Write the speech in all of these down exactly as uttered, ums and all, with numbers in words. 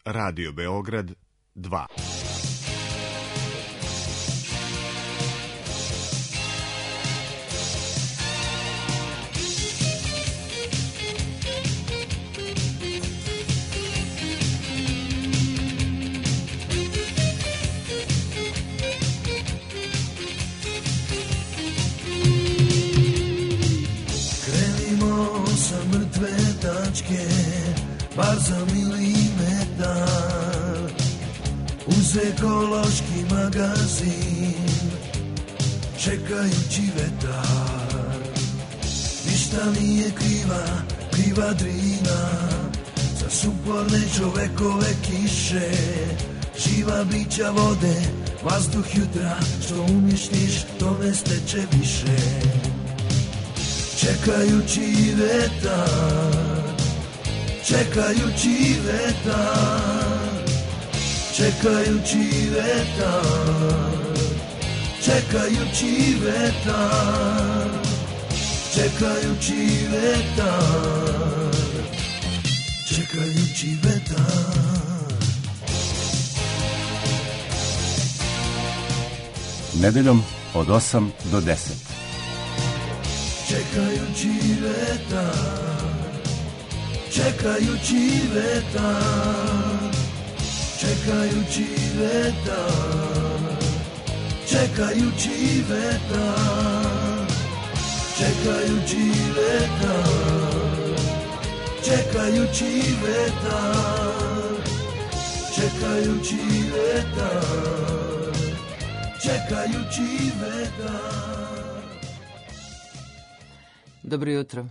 Radio Beograd dva. Krenimo sa mrtve tačke, bar za milimetar, uz ekološki magazin, čekajući vetar. Ništa nije kriva, kriva Drina, za suporne čovekove kiše, živa bića vode, vazduh jutra, što uništiš, to ne steče više. Čekajući vetar, čekajući vetar, čekajući vetar, čekajući vetar, čekajući vetar, čekajući vetar. Nedeljom od osam do deset. Čekajući vetar, čekajući vetar, čekajući vetar, čekajući vetar, čekajući vetar, čekajući vetar, čekajući vetar, čekajući vetar. Dobro jutro.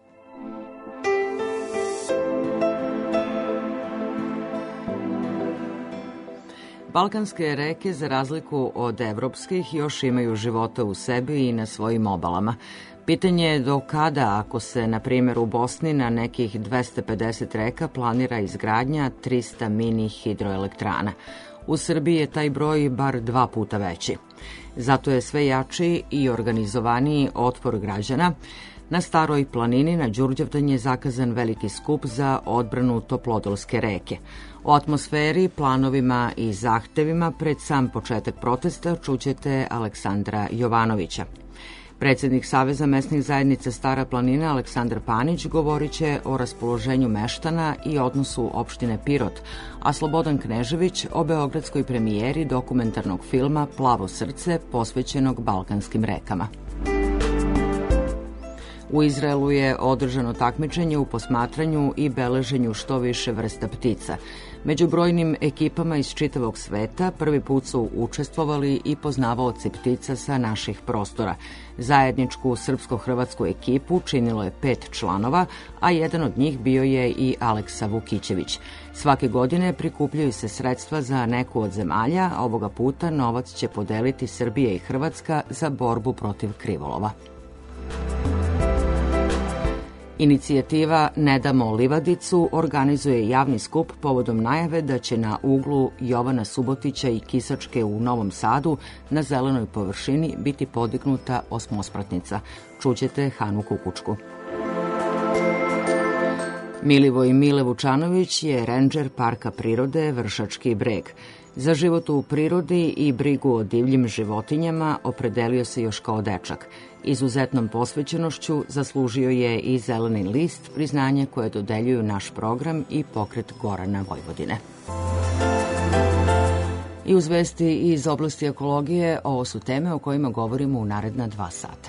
Balkanske reke, za razliku od evropskih, još imaju života u sebi i na svojim obalama. Pitanje je do kada, ako se, na primjer, u Bosni na nekih dvesta pedeset reka planira izgradnja trista mini hidroelektrana. U Srbiji je taj broj bar dva puta veći. Zato je sve jači i organizovaniji otpor građana. Na Staroj planini na Đurđevdan je zakazan veliki skup za odbranu Toplodolske reke. O atmosferi, planovima i zahtevima pred sam početak protesta čućete Aleksandra Jovanovića. Predsjednik Saveza mesnih zajednica Stara planina Aleksandar Panić govorit će o raspoloženju meštana i odnosu opštine Pirot, a Slobodan Knežević o beogradskoj premijeri dokumentarnog filma Plavo srce posvećenog balkanskim rekama. U Izraelu je održano takmičenje u posmatranju i beleženju što više vrsta ptica. Među brojnim ekipama iz čitavog sveta prvi put su učestvovali i poznavaoci ptica sa naših prostora. Zajedničku srpsko-hrvatsku ekipu činilo je pet članova, a jedan od njih bio je i Aleksa Vukićević. Svake godine prikupljaju se sredstva za neku od zemalja, a ovoga puta novac će podeliti Srbija i Hrvatska za borbu protiv krivolova. Inicijativa Ne damo livadicu organizuje javni skup povodom najave da će na uglu Jovana Subotića i Kisačke u Novom Sadu na zelenoj površini biti podignuta osmospratnica. Čućete Hanu Kukučku. Milivoj Mile Vučanović je rendžer Parka prirode Vršački breg. Za život u prirodi i brigu o divljim životinjama opredelio se još kao dečak. Izuzetnom posvećenošću zaslužio je i Zeleni list, priznanje koje dodeljuju naš program i Pokret Gorana Vojvodine. I uz vesti iz oblasti ekologije, ovo su teme o kojima govorimo u naredna dva sata.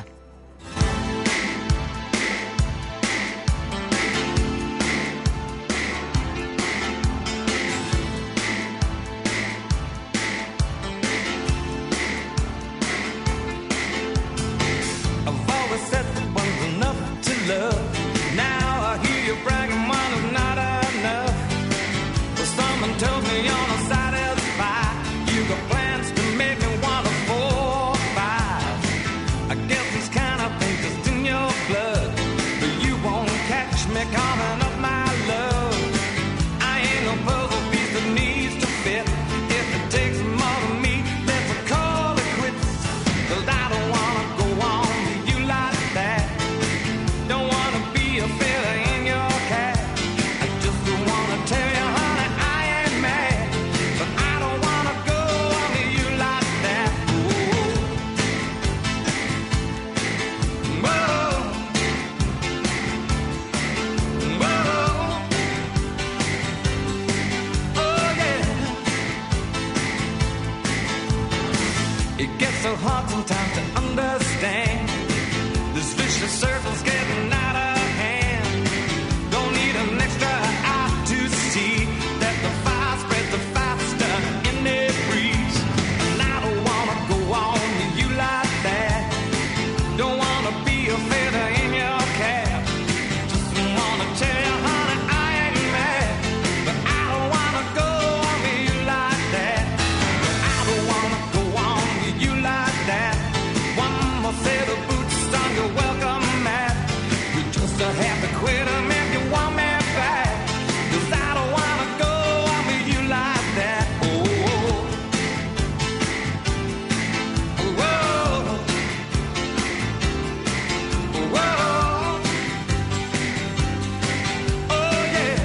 Tell you, honey, I ain't heart sometimes to understand. This vicious circle's getting out of hand. Don't need an extra eye to see that the fire spreads the faster in the breeze. And I don't wanna go on with you like that. Don't wanna be a feather in your cap. Just wanna tell you, honey, I ain't mad, but I don't wanna go on with you like that. I don't wanna go on with you like that. One more set of boots on your welcome mat. You just have to quit 'em if you want me back. 'Cause I don't wanna go on with you like that. Oh, oh, oh, oh, oh, yeah.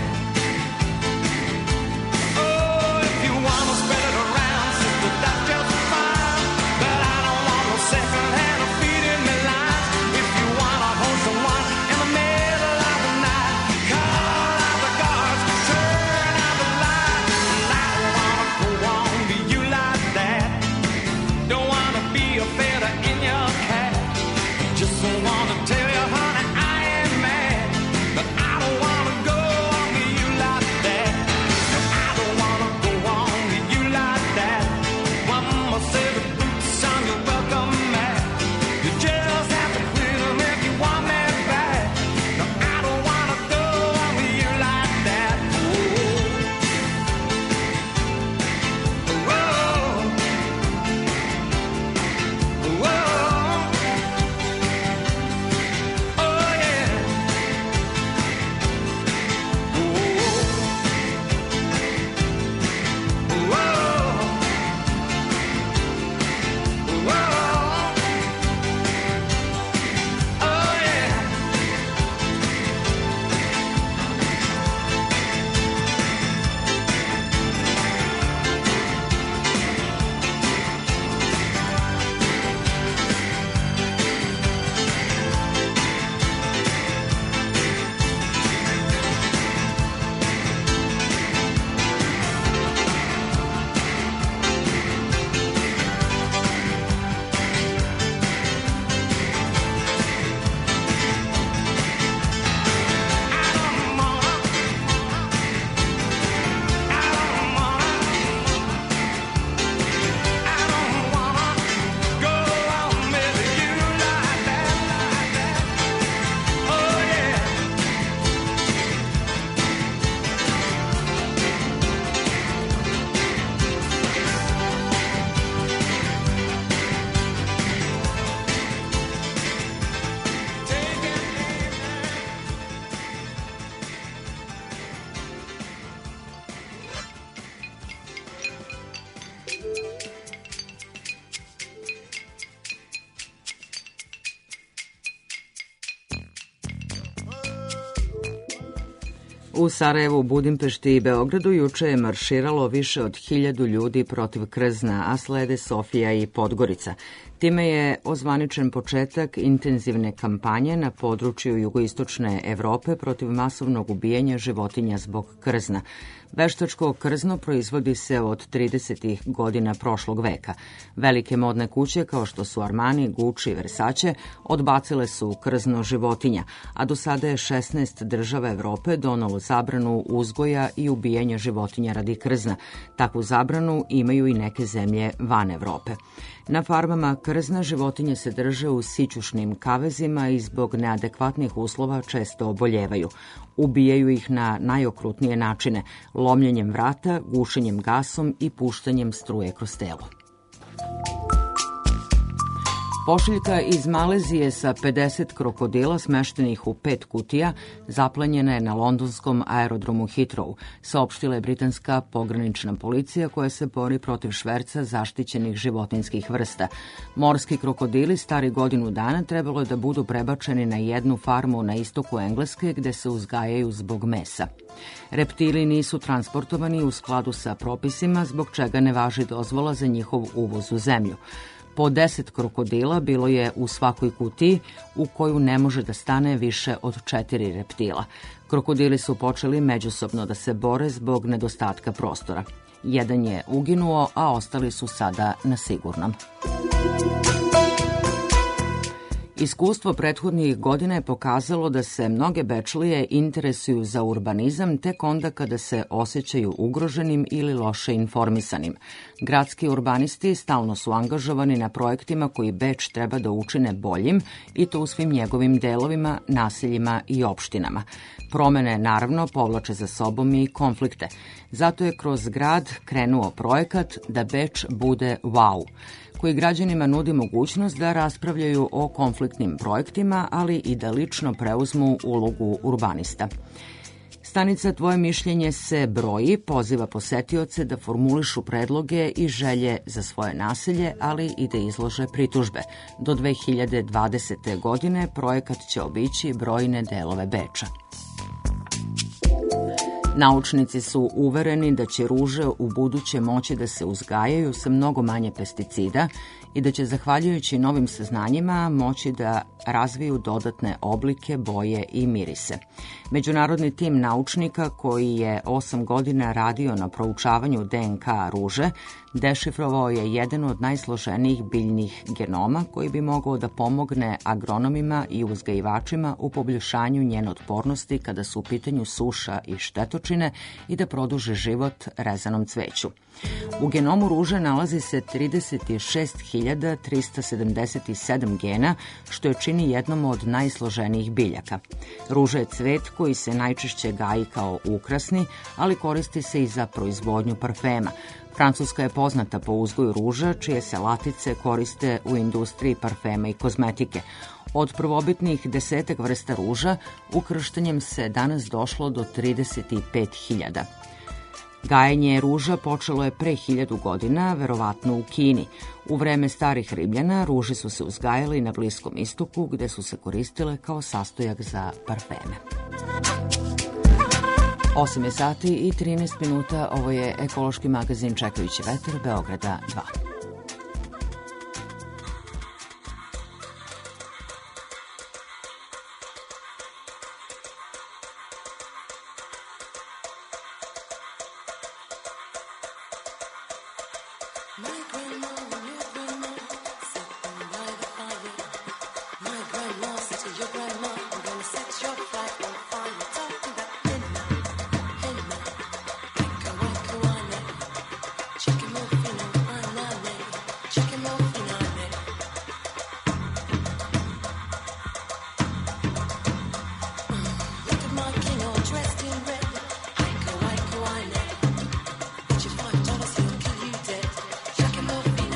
Oh, if you wanna spread it around, sister, that's just fine. But I don't want no second-hand feeding me lines. If you wanna hold someone in the middle of the night, call out the guards, turn out the light. And I don't wanna go on to you like that. Don't wanna be a feather in your cap. Just wanna tell you, honey, I ain't mad, but I don't wanna go on to you like that. I don't wanna go on to you like that. One more set of boots on your welcome mat. You just have to quit 'em if you want me back. No, I don't wanna go on to you like that. Oh, oh, oh, oh, oh, yeah. Oh, oh, oh, oh, yeah. U Sarajevu, Budimpešti i Beogradu juče je marširalo više od hiljadu ljudi protiv krzna, a slede Sofija i Podgorica. Time je ozvaničen početak intenzivne kampanje na području jugoistočne Evrope protiv masovnog ubijanja životinja zbog krzna. Veštačko krzno proizvodi se od tridesetih godina prošlog veka. Velike modne kuće kao što su Armani, Gucci i Versace odbacile su krzno životinja, a do sada je šesnaest država Evrope donelo zabranu uzgoja i ubijanja životinja radi krzna. Takvu zabranu imaju i neke zemlje van Evrope. Na farmama krzna životinje se drže u sićušnim kavezima i zbog neadekvatnih uslova često oboljevaju. Ubijaju ih na najokrutnije načine, lomljenjem vrata, gušenjem gasom i puštanjem struje kroz telo. Pošiljka iz Malezije sa pedeset krokodila smeštenih u pet kutija zaplenjena je na londonskom aerodromu Heathrow, saopštila je britanska pogranična policija koja se bori protiv šverca zaštićenih životinjskih vrsta. Morski krokodili stari godinu dana trebalo je da budu prebačeni na jednu farmu na istoku Engleske gde se uzgajaju zbog mesa. Reptili nisu transportovani u skladu sa propisima, zbog čega ne važi dozvola za njihov uvoz u zemlju. Po deset krokodila bilo je u svakoj kutiji u koju ne može da stane više od četiri reptila. Krokodili su počeli međusobno da se bore zbog nedostatka prostora. Jedan je uginuo, a ostali su sada na sigurnom. Iskustvo prethodnih godina je pokazalo da se mnoge Bečlije interesuju za urbanizam tek onda kada se osjećaju ugroženim ili loše informisanim. Gradski urbanisti stalno su angažovani na projektima koji Beč treba da učine boljim i to u svim njegovim delovima, naseljima i opštinama. Promene, naravno, povlače za sobom i konflikte. Zato je kroz grad krenuo projekat da Beč bude wow, koji građanima nudi mogućnost da raspravljaju o konfliktnim projektima, ali i da lično preuzmu ulogu urbanista. Stanica Tvoje mišljenje se broji, poziva posetioce da formulišu predloge i želje za svoje naselje, ali i da izlože pritužbe. Do dve hiljade dvadesete. godine projekat će obići brojne delove Beča. Naučnici su uvereni da će ruže u buduće moći da se uzgajaju sa mnogo manje pesticida i da će, zahvaljujući novim saznanjima, moći da razviju dodatne oblike, boje i mirise. Međunarodni tim naučnika koji je osam godina radio na proučavanju D N K ruže dešifrovao je jedan od najsloženijih biljnih genoma koji bi mogao da pomogne agronomima i uzgajivačima u poboljšanju njene otpornosti kada su u pitanju suša i štetočine i da produže život rezanom cveću. U genomu ruže nalazi se trideset šest hiljada trista sedamdeset sedam gena, što je čini jednom od najsloženijih biljaka. Ruža je cvet koji se najčešće gaji kao ukrasni, ali koristi se i za proizvodnju parfema. Francuska je poznata po uzgoju ruža, čije se latice koriste u industriji parfema i kozmetike. Od prvobitnih desetak vrsta ruža ukrštanjem se danas došlo do trideset pet hiljada. Gajenje ruža počelo je pre hiljadu godina, verovatno u Kini. U vreme starih Rimljana ruže su se uzgajale na Bliskom istoku, gde su se koristile kao sastojak za parfeme. osam je sati i trinaest minuta, ovo je ekološki magazin Čekajući vetar, Beograda dva. Dressed in red, I could, I could, I know. Get you five dollars, he'll kill you dead. Shake him off.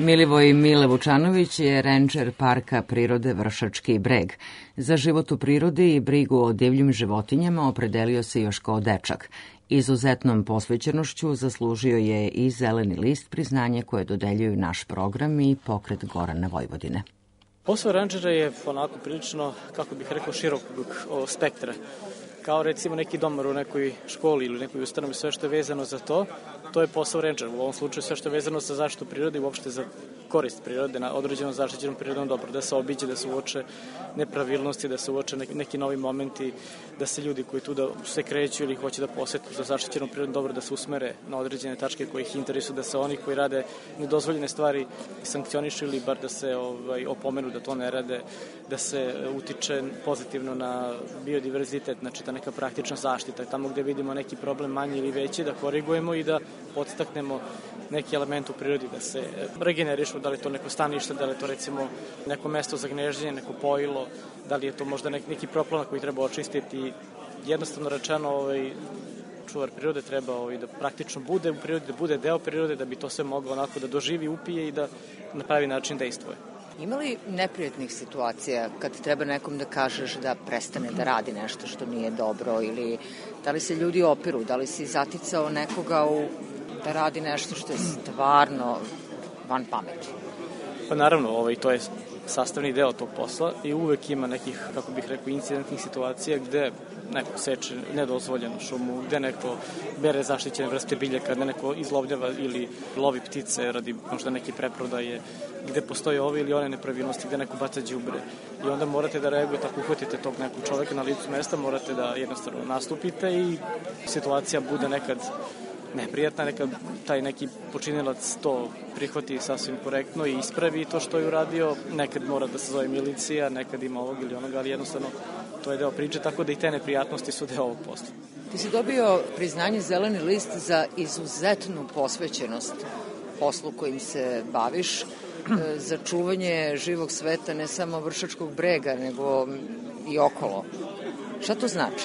Milivoj Mile Vučanović je rendžer Parka prirode Vršački breg. Za život u prirodi i brigu o divljim životinjama opredelio se još kao dečak. Izuzetnom posvećenošću zaslužio je i Zeleni list, priznanje koje dodeljuju naš program i Pokret Gorana Vojvodine. Posao rendžera je onako prilično, kako bih rekao, širokog spektra. Kao recimo neki domar u nekoj školi ili nekoj ustanovi, sve što je vezano za to, to je posao rendžera. U ovom slučaju sve što je vezano za zaštitu prirode i uopšte za korist prirode na određenom zaštićenom prirodnom dobro, da se obiđe, da se uoče nepravilnosti, da se uoče neki, neki novi momenti, da se ljudi koji tu da se kreću ili hoće da posete za zaštićeno prirodno dobro, da se usmere na određene tačke koje ih interesuju, da se oni koji rade nedozvoljene stvari sankcionišu ili bar da se ovaj, opomenu da to ne rade, da se utiče pozitivno na biodiverzitet, znači ta neka praktična zaštita, tamo gde vidimo neki problem manji ili veći, da korigujemo i da podstaknemo neki element u prirodi, da se regenerišu, da li je to neko stanište, da li je to recimo neko mesto za gnežđenje, neko pojilo, da li je to možda neki proplanak koji treba očistiti. Jednostavno rečeno, ovaj, čuvar prirode treba ovaj, da praktično bude u prirodi, da bude deo prirode, da bi to sve moglo onako da doživi, upije i da na pravi način dejstvuje. Ima li neprijatnih situacija kad treba nekom da kažeš da prestane da radi nešto što nije dobro ili da li se ljudi opiru, da li si zaticao nekoga u, da radi nešto što je stvarno van pameti? Pa naravno, ovaj, to je sastavni deo tog posla i uvek ima nekih, kako bih rekao, incidentnih situacija gde neko seče nedozvoljenu šumu, gde neko bere zaštićene vrste biljaka, gde neko izlovljava ili lovi ptice radi možda neke preprodaje, gde postoje ove ili one nepravilnosti, gde neko baca đubre. I onda morate da reagujete, ako uhvatite tog nekog čoveka na licu mesta, morate da jednostavno nastupite i situacija bude nekad neprijatna, nekad taj neki počinilac to prihvati sasvim korektno i ispravi to što je uradio, nekad mora da se zove milicija, nekad ima ovog ili onoga, ali jednostavno to je deo priče, tako da i te neprijatnosti su deo ovog posla. Ti si dobio priznanje Zeleni list za izuzetnu posvećenost poslu kojim se baviš, za čuvanje živog sveta ne samo Vršačkog brega, nego i okolo. Šta to znači?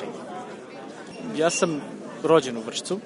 Ja sam rođen u Vršcu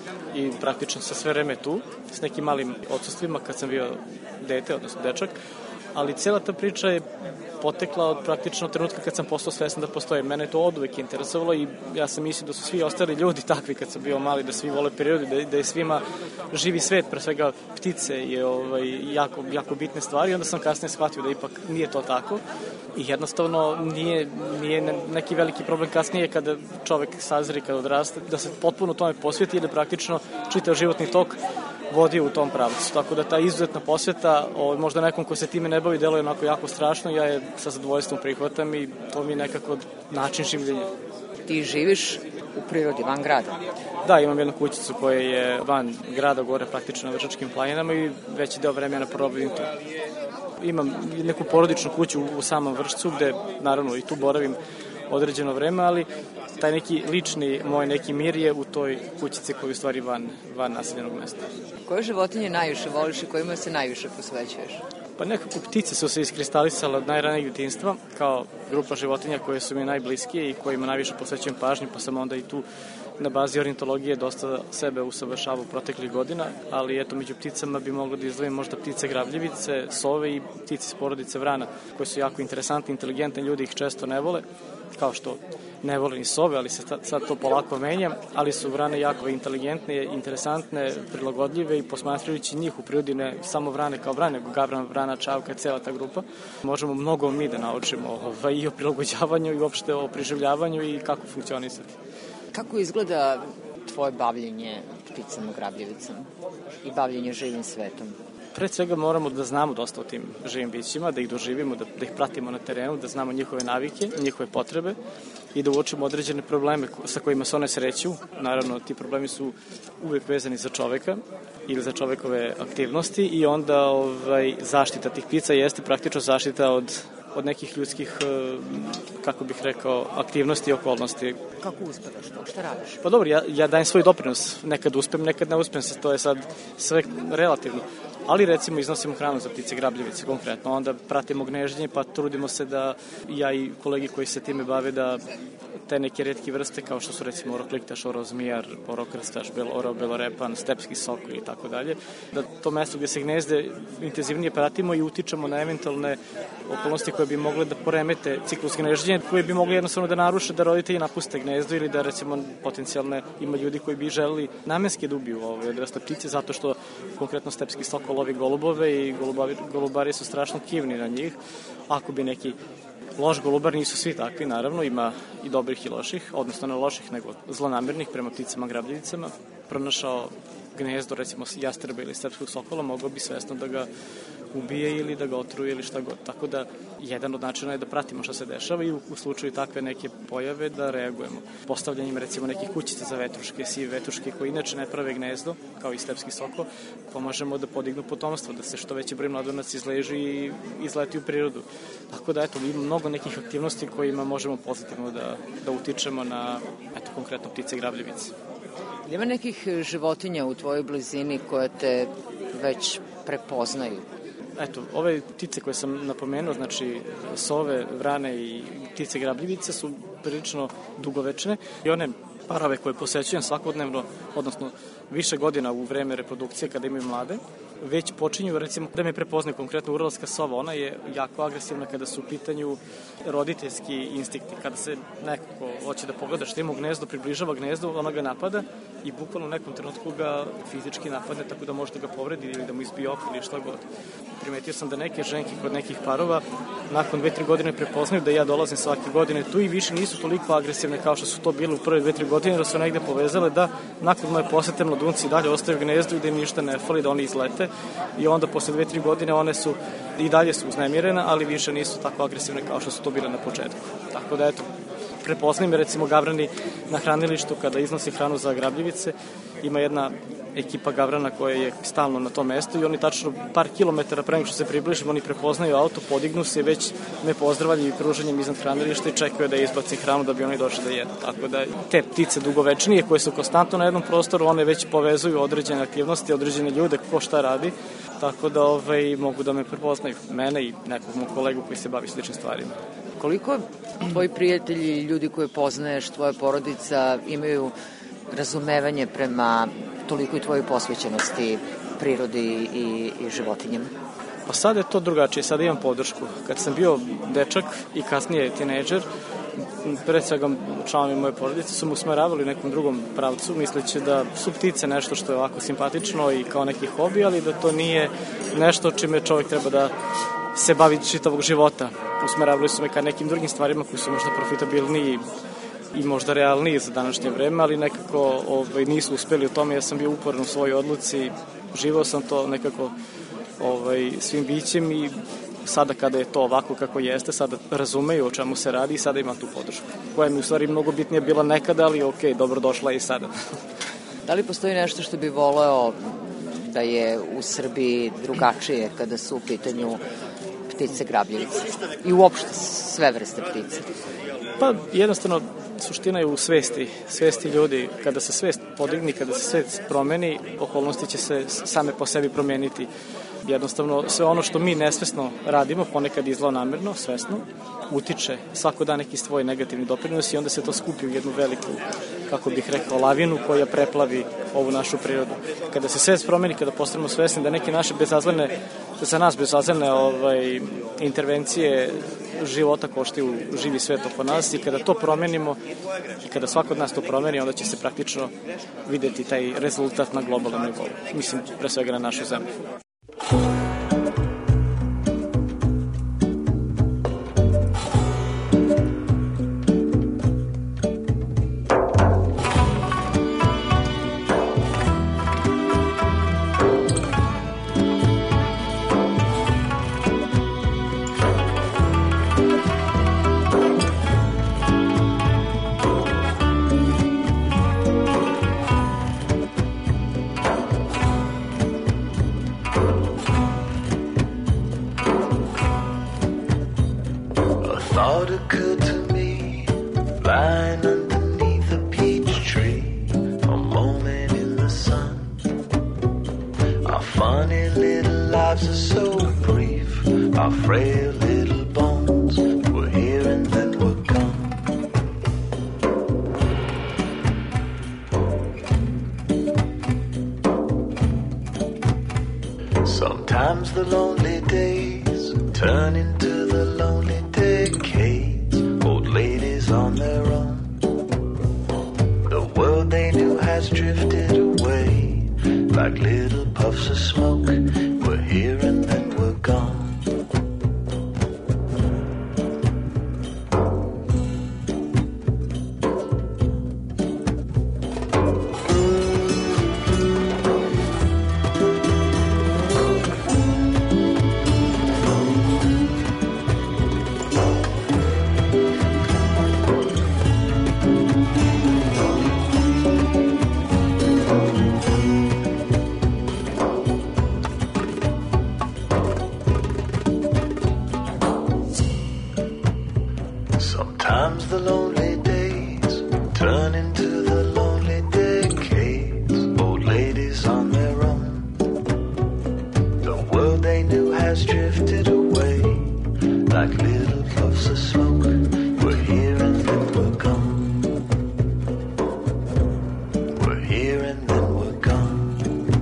i praktično sa sve vreme tu, s nekim malim odsustvima kad sam bio dete, odnosno dečak, ali cijela ta priča je potekla od praktično trenutka kad sam postao svestan da postoje. Mene je to oduvek interesovalo i ja sam mislio da su svi ostali ljudi takvi kad sam bio mali, da svi vole prirodu, da, da je svima živi svet, pre svega ptice je ovaj, jako, jako bitne stvari. Onda sam kasnije shvatio da ipak nije to tako i jednostavno nije, nije neki veliki problem kasnije kada čovek sazri, kada odraste, da se potpuno tome posveti i da praktično čitav životni tok vodi u tom pravcu. Tako da ta izuzetna posveta, o, možda nekom ko se time ne bavi, deluje onako jako strašno, ja je sa zadovoljstvom prihvatam i to mi je nekako način življenja. Ti živiš u prirodi, van grada? Da, imam jednu kućicu koja je van grada, gore praktično na Vršačkim planinama i veći deo vremena provjerim tu. Imam neku porodičnu kuću u samom Vršcu gde naravno i tu boravim određeno vreme, ali taj neki lični moj neki mir je u toj kućici koja je u stvari van, van naseljenog mesta. Koje životinje najviše voliš i kojima se najviše posvećuješ? Pa nekako ptice su se iskristalisale od najranijeg djetinjstva kao grupa životinja koje su mi najbliskije i kojima najviše posvećujem pažnju, pa sam onda i tu na bazi ornitologije dosta sebe usavršavao proteklih godina, ali eto među pticama bi moglo da izdvojim možda ptice grabljivice, sove i ptice iz porodice vrana, koje su jako interesantne, inteligentne, ljudi ih često ne vole, kao što ne vole ni sove, ali se sad to polako menja, ali su vrane jako inteligentne, interesantne, prilagodljive i posmatrajući njih u prirodi, ne samo vrane kao vrane, nego gavran, vrana, čavka, cela ta grupa, možemo mnogo mi da naučimo ovaj, i o prilagođavanju i uopšte o preživljavanju i kako funkcionisati. Kako izgleda tvoje bavljenje pticama grabljevicama i bavljenje živim svetom? Pre svega moramo da znamo dosta o tim živim bićima, da ih doživimo, da, da ih pratimo na terenu, da znamo njihove navike, njihove potrebe i da uočimo određene probleme sa kojima se one sreću. Naravno, ti problemi su uvek vezani za čoveka ili za čovekove aktivnosti i onda ovaj, zaštita tih ptica jeste praktično zaštita od od nekih ljudskih, kako bih rekao, aktivnosti i okolnosti. Kako uspevaš to? Šta radiš? Pa dobro, ja, ja dajem svoj doprinos. Nekad uspem, nekad ne uspem se, to je sad sve relativno. Ali recimo iznosimo hranu za ptice grabljivice konkretno, onda pratimo gnežđenje pa trudimo se da ja i kolegi koji se time bave da te neke retke vrste kao što su recimo orokliktaš, orozmijar, orokrstaš, bel, oro, belorepan, stepski sokol i tako dalje, da to mesto gde se gnezde intenzivnije pratimo i utičemo na eventualne okolnosti koje bi mogle da poremete ciklus gnežđenja, koje bi mogle jednostavno da naruše da roditelji napuste gnezdo ili da recimo potencijalne ima ljudi koji bi želeli namenski da ubiju ove odrasle ptice zato što konkretno stepski sokol lovi golubove i golubari, golubari su strašno kivni na njih. Ako bi neki loš golubar, nisu svi takvi, naravno, ima i dobrih i loših, odnosno ne loših, nego zlonamernih prema pticama grabljivicama, pronašao gnezdo, recimo jastreba ili stepskog sokola, mogao bi svesno da ga ubije ili da ga otruje ili šta god. Tako da, jedan od načina je da pratimo šta se dešava i u, u slučaju takve neke pojave da reagujemo. Postavljanjem, recimo, nekih kućica za vetruške, sive vetruške koji inače ne prave gnezdo, kao i stepski sokol, pomažemo da podignu potomstvo, da se što veći broj mladunac izleži i izleti u prirodu. Tako da, eto, ima mnogo nekih aktivnosti kojima možemo pozitivno da, da utičemo na, eto, konkretno ptice grabljivice. Ima nekih životinja u tvojoj blizini koje te već prepoznaju? Eto, ove ptice koje sam napomenuo, znači sove, vrane i ptice grabljivice su prilično dugovečne i one parove koje posećujem svakodnevno, odnosno više godina u vreme reprodukcije kada imaju mlade, već počinju, recimo, da me prepoznaju konkretno uralska sova. Ona je jako agresivna kada su u pitanju roditeljski instinkti. Kada se nekako hoće da pogleda što ima u gnezdu, približava gnezdu, ona ga napada i bukvalno u nekom trenutku ga fizički napadne tako da može da ga povredi ili da mu izbije oko ili šta god. Primetio sam da neke ženke kod nekih parova nakon dve, tri godine prepoznaju da ja dolazim svake godine tu i više nisu toliko agresivne kao što su to bile u prve dve, tri godine, da su negde povezale da nakon moje posete mladunci dalje ostaju u gnezdu i da im ništa ne fali, da oni izlete i onda posle dve, tri godine one su i dalje su uznemirene, ali više nisu tako agresivne kao što su to bile na početku. Tako da, eto, prepoznajem recimo gavrani na hranilištu kada iznosi hranu za grabljivice, ima jedna ekipa gavrana koja je stalno na tom mestu i oni tačno par kilometara pre nego što se približimo, oni prepoznaju auto, podignu se, već me pozdravljaju i pruženjem iznad hranilišta i čekaju da izbaci hranu da bi oni došli da jedu. Tako da te ptice dugovečnije koje su konstantno na jednom prostoru, one već povezuju određene aktivnosti, određene ljude ko šta radi, tako da ovaj, mogu da me prepoznaju, mene i nekog mog kolegu koji se bavi sličnim stvarima. Koliko tvoji prijatelji i ljudi koje poznaješ, tvoja porodica, imaju razumevanje prema toliko i tvojoj posvećenosti prirodi i, i životinjama? Pa sad je to drugačije, sad imam podršku. Kad sam bio dečak i kasnije tinejdžer, pre svega članovi moje porodice su mu usmeravali u nekom drugom pravcu, misleći da su ptice nešto što je ovako simpatično i kao neki hobi, ali da to nije nešto čime čovjek treba da se bavi čitavog života. Usmeravali su me ka nekim drugim stvarima koji su možda profitabilniji i možda realniji za današnje vreme, ali nekako ovaj, nisu uspeli u tome. Ja sam bio uporan u svojoj odluci, živao sam to nekako ovaj, svim bićem i sada kada je to ovako kako jeste, sada razumeju o čemu se radi i sada imam tu podršku, koja mi u stvari mnogo bitnija bila nekada, ali ok, dobro došla i sada. Da li postoji nešto što bi voleo da je u Srbiji drugačije kada su u pitanju ptice grabljivice i uopšte sve vrste ptice? Pa jednostavno suština je u svesti, svesti ljudi. Kada se svest podigni, kada se svest promeni, okolnosti će se same po sebi promeniti. Jednostavno sve ono što mi nesvesno radimo, ponekad i zlonamerno, svesno, utiče svako dan neki svoj negativni doprinos i onda se to skupi u jednu veliku, kako bih rekao, lavinu koja preplavi ovu našu prirodu. Kada se svest promeni, kada postanemo svesni da neke naše bezazlene, za nas bezazlene ovaj, intervencije života koštaju živi svet oko nas i kada to promenimo i kada svako od nas to promeni, onda će se praktično videti taj rezultat na globalnom nivou. Mislim, pre svega na našu zemlju. thought occurred to me, lying underneath a peach tree, a moment in the sun. Our funny little lives are so brief, our frail little bones were here and then were gone. Sometimes the lonely days turn into the lonely decades. Old ladies on their own. The world they knew has drifted away like little puffs of smoke. We're here and then we're gone. Sometimes the lonely days turn into the lonely decades. Old ladies on their own. The world they knew has drifted away like little puffs of smoke. We're here and then we're gone. We're here and then we're gone.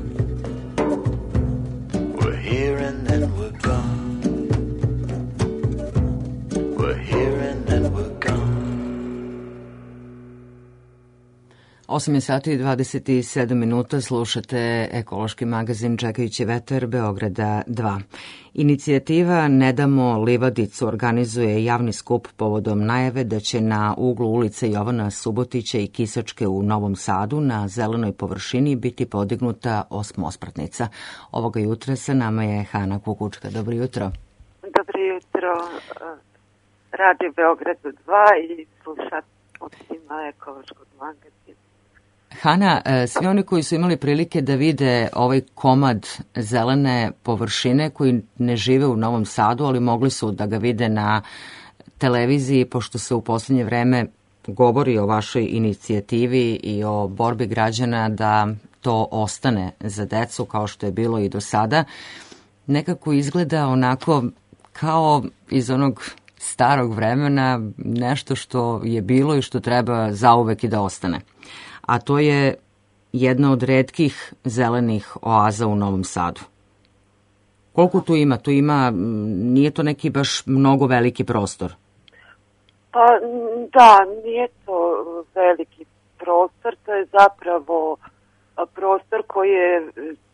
We're here and then we're gone. We're here and then we're gone. osam je sati i dvadeset sedam minuta, slušate ekološki magazin Čekajući vetar Beograda dva. Inicijativa Ne damo livadicu organizuje javni skup povodom najave da će na uglu ulice Jovana Subotića i Kisačke u Novom Sadu na zelenoj površini biti podignuta osmospratnica. Ovoga jutra sa nama je Hana Kukučka. Dobro jutro. Dobro jutro. Radio Beogradu dva i slušateljima ekološkog magazina. Hana, svi oni koji su imali prilike da vide ovaj komad zelene površine koji ne žive u Novom Sadu, ali mogli su da ga vide na televiziji, pošto se u poslednje vreme govori o vašoj inicijativi i o borbi građana da to ostane za decu kao što je bilo i do sada, nekako izgleda onako kao iz onog starog vremena, nešto što je bilo i što treba zauvek i da ostane. A to je jedna od retkih zelenih oaza u Novom Sadu. Koliko tu ima? Tu ima, nije to neki baš mnogo veliki prostor? Pa da, nije to veliki prostor, to je zapravo prostor koji je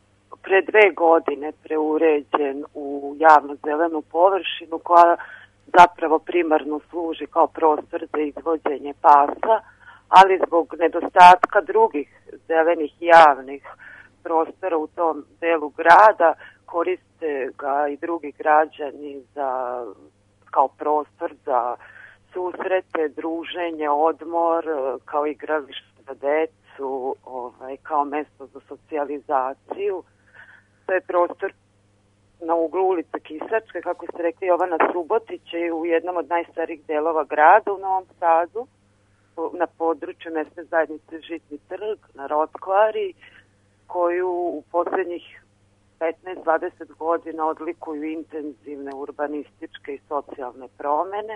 pre dve godine preuređen u javnu zelenu površinu koja zapravo primarno služi kao prostor za izvođenje pasa, ali zbog nedostatka drugih zelenih javnih prostora u tom delu grada koriste ga i drugi građani za, kao prostor za susrete, druženje, odmor, kao igralište za decu, ovaj, kao mesto za socijalizaciju. To je prostor na uglu ulice Kisačke, kako ste rekli, Jovana Subotića i u jednom od najstarijih delova grada u Novom Sadu, na području mesne zajednice Žitni trg, na Rotkvari, koju u poslednjih petnaest do dvadeset godina odlikuju intenzivne urbanističke i socijalne promene,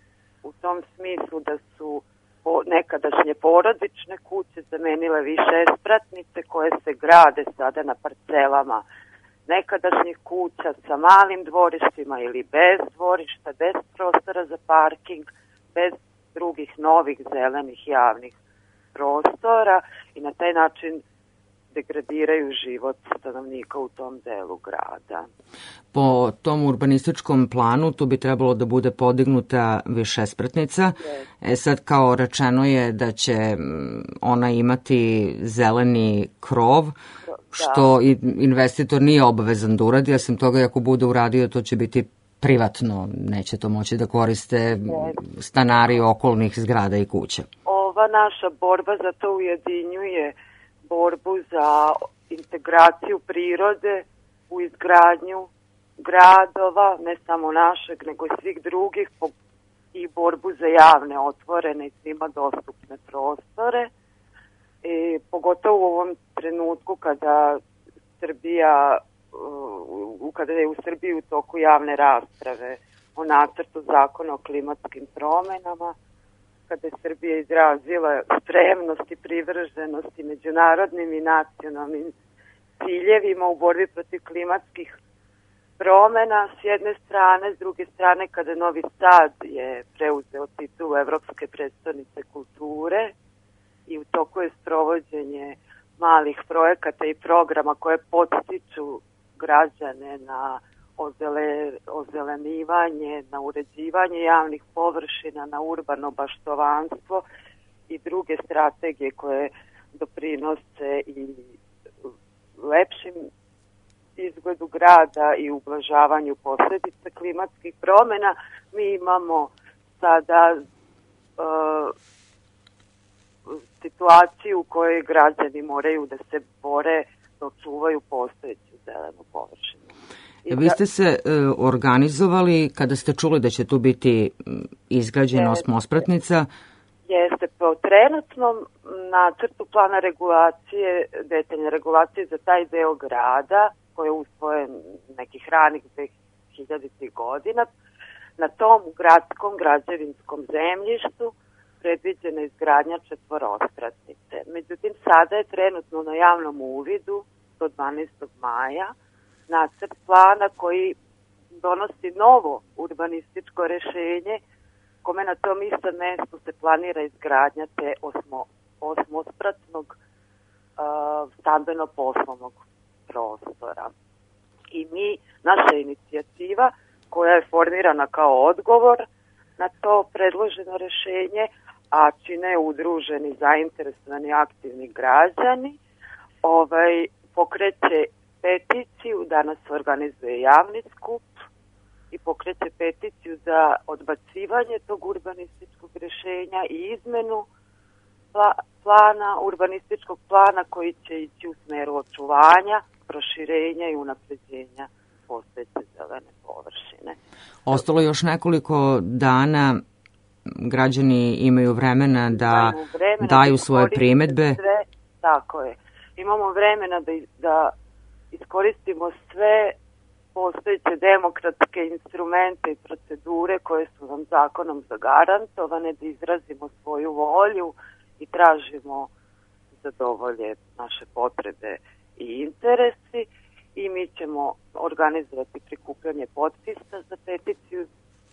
u tom smislu da su nekadašnje porodične kuće zamenile više spratnice koje se grade sada na parcelama nekadašnjih kuća sa malim dvorištima ili bez dvorišta, bez prostora za parking, bez drugih novih zelenih javnih prostora i na taj način degradiraju život stanovnika u tom delu grada. Po tom urbanističkom planu tu bi trebalo da bude podignuta višespratnica. E sad, kao rečeno je da će ona imati zeleni krov, što investitor nije obavezan da uradi, ja sam toga ako bude uradio to će biti privatno, neće to moći da koriste stanari okolnih zgrada i kuća. Ova naša borba za to ujedinjuje borbu za integraciju prirode u izgradnju gradova, ne samo našeg, nego i svih drugih, i borbu za javne, otvorene i svima dostupne prostore. I pogotovo u ovom trenutku kada Srbija, kada je u Srbiji u toku javne rasprave o nacrtu zakona o klimatskim promenama, kada je Srbija izrazila spremnost i privrženost i međunarodnim i nacionalnim ciljevima u borbi protiv klimatskih promena s jedne strane, s druge strane kada Novi Sad je preuzeo titulu Evropske prestonice kulture i u toku je sprovođenje malih projekata i programa koje podstiču građane na ozele, ozelenivanje, na uređivanje javnih površina, na urbano baštovanstvo i druge strategije koje doprinose i lepšim izgledu grada i ublažavanju posljedica klimatskih promjena. Mi imamo sada uh, situaciju u kojoj građani moraju da se bore da očuvaju postojeću zelenu površinu. I Vi ste se e, organizovali kada ste čuli da će tu biti izgrađena osmospratnica? Jeste, po trenutnom nacrtu plana regulacije, detaljne regulacije za taj deo grada, koji je usvojen nekih ranih dve hiljaditih godina, na tom gradskom građevinskom zemljištu predviđena izgradnja četvorospratnice. Međutim, sada je trenutno na javnom uvidu do dvanaestog maja nacrt plana koji donosi novo urbanističko rešenje kome na tom istom mestu se planira izgradnja te osmo, osmospratnog uh, stambeno-poslovnog prostora. I mi, naša inicijativa koja je formirana kao odgovor na to predloženo rešenje, a čine udruženi, zainteresovani, aktivni građani, ovaj, pokreće peticiju, danas organizuje javni skup i pokreće peticiju za odbacivanje tog urbanističkog rešenja i izmenu pla, plana, urbanističkog plana koji će ići u smeru očuvanja, proširenja i unapređenja postojeće zelene površine. Ostalo još nekoliko dana, građani imaju vremena da vremena daju da svoje primedbe. Sve, tako je. Imamo vremena da, da iskoristimo sve postojeće demokratske instrumente i procedure koje su nam zakonom zagarantovane, da izrazimo svoju volju i tražimo zadovolje naše potrebe i interesi i mi ćemo organizovati prikupljanje potpisa za peticiju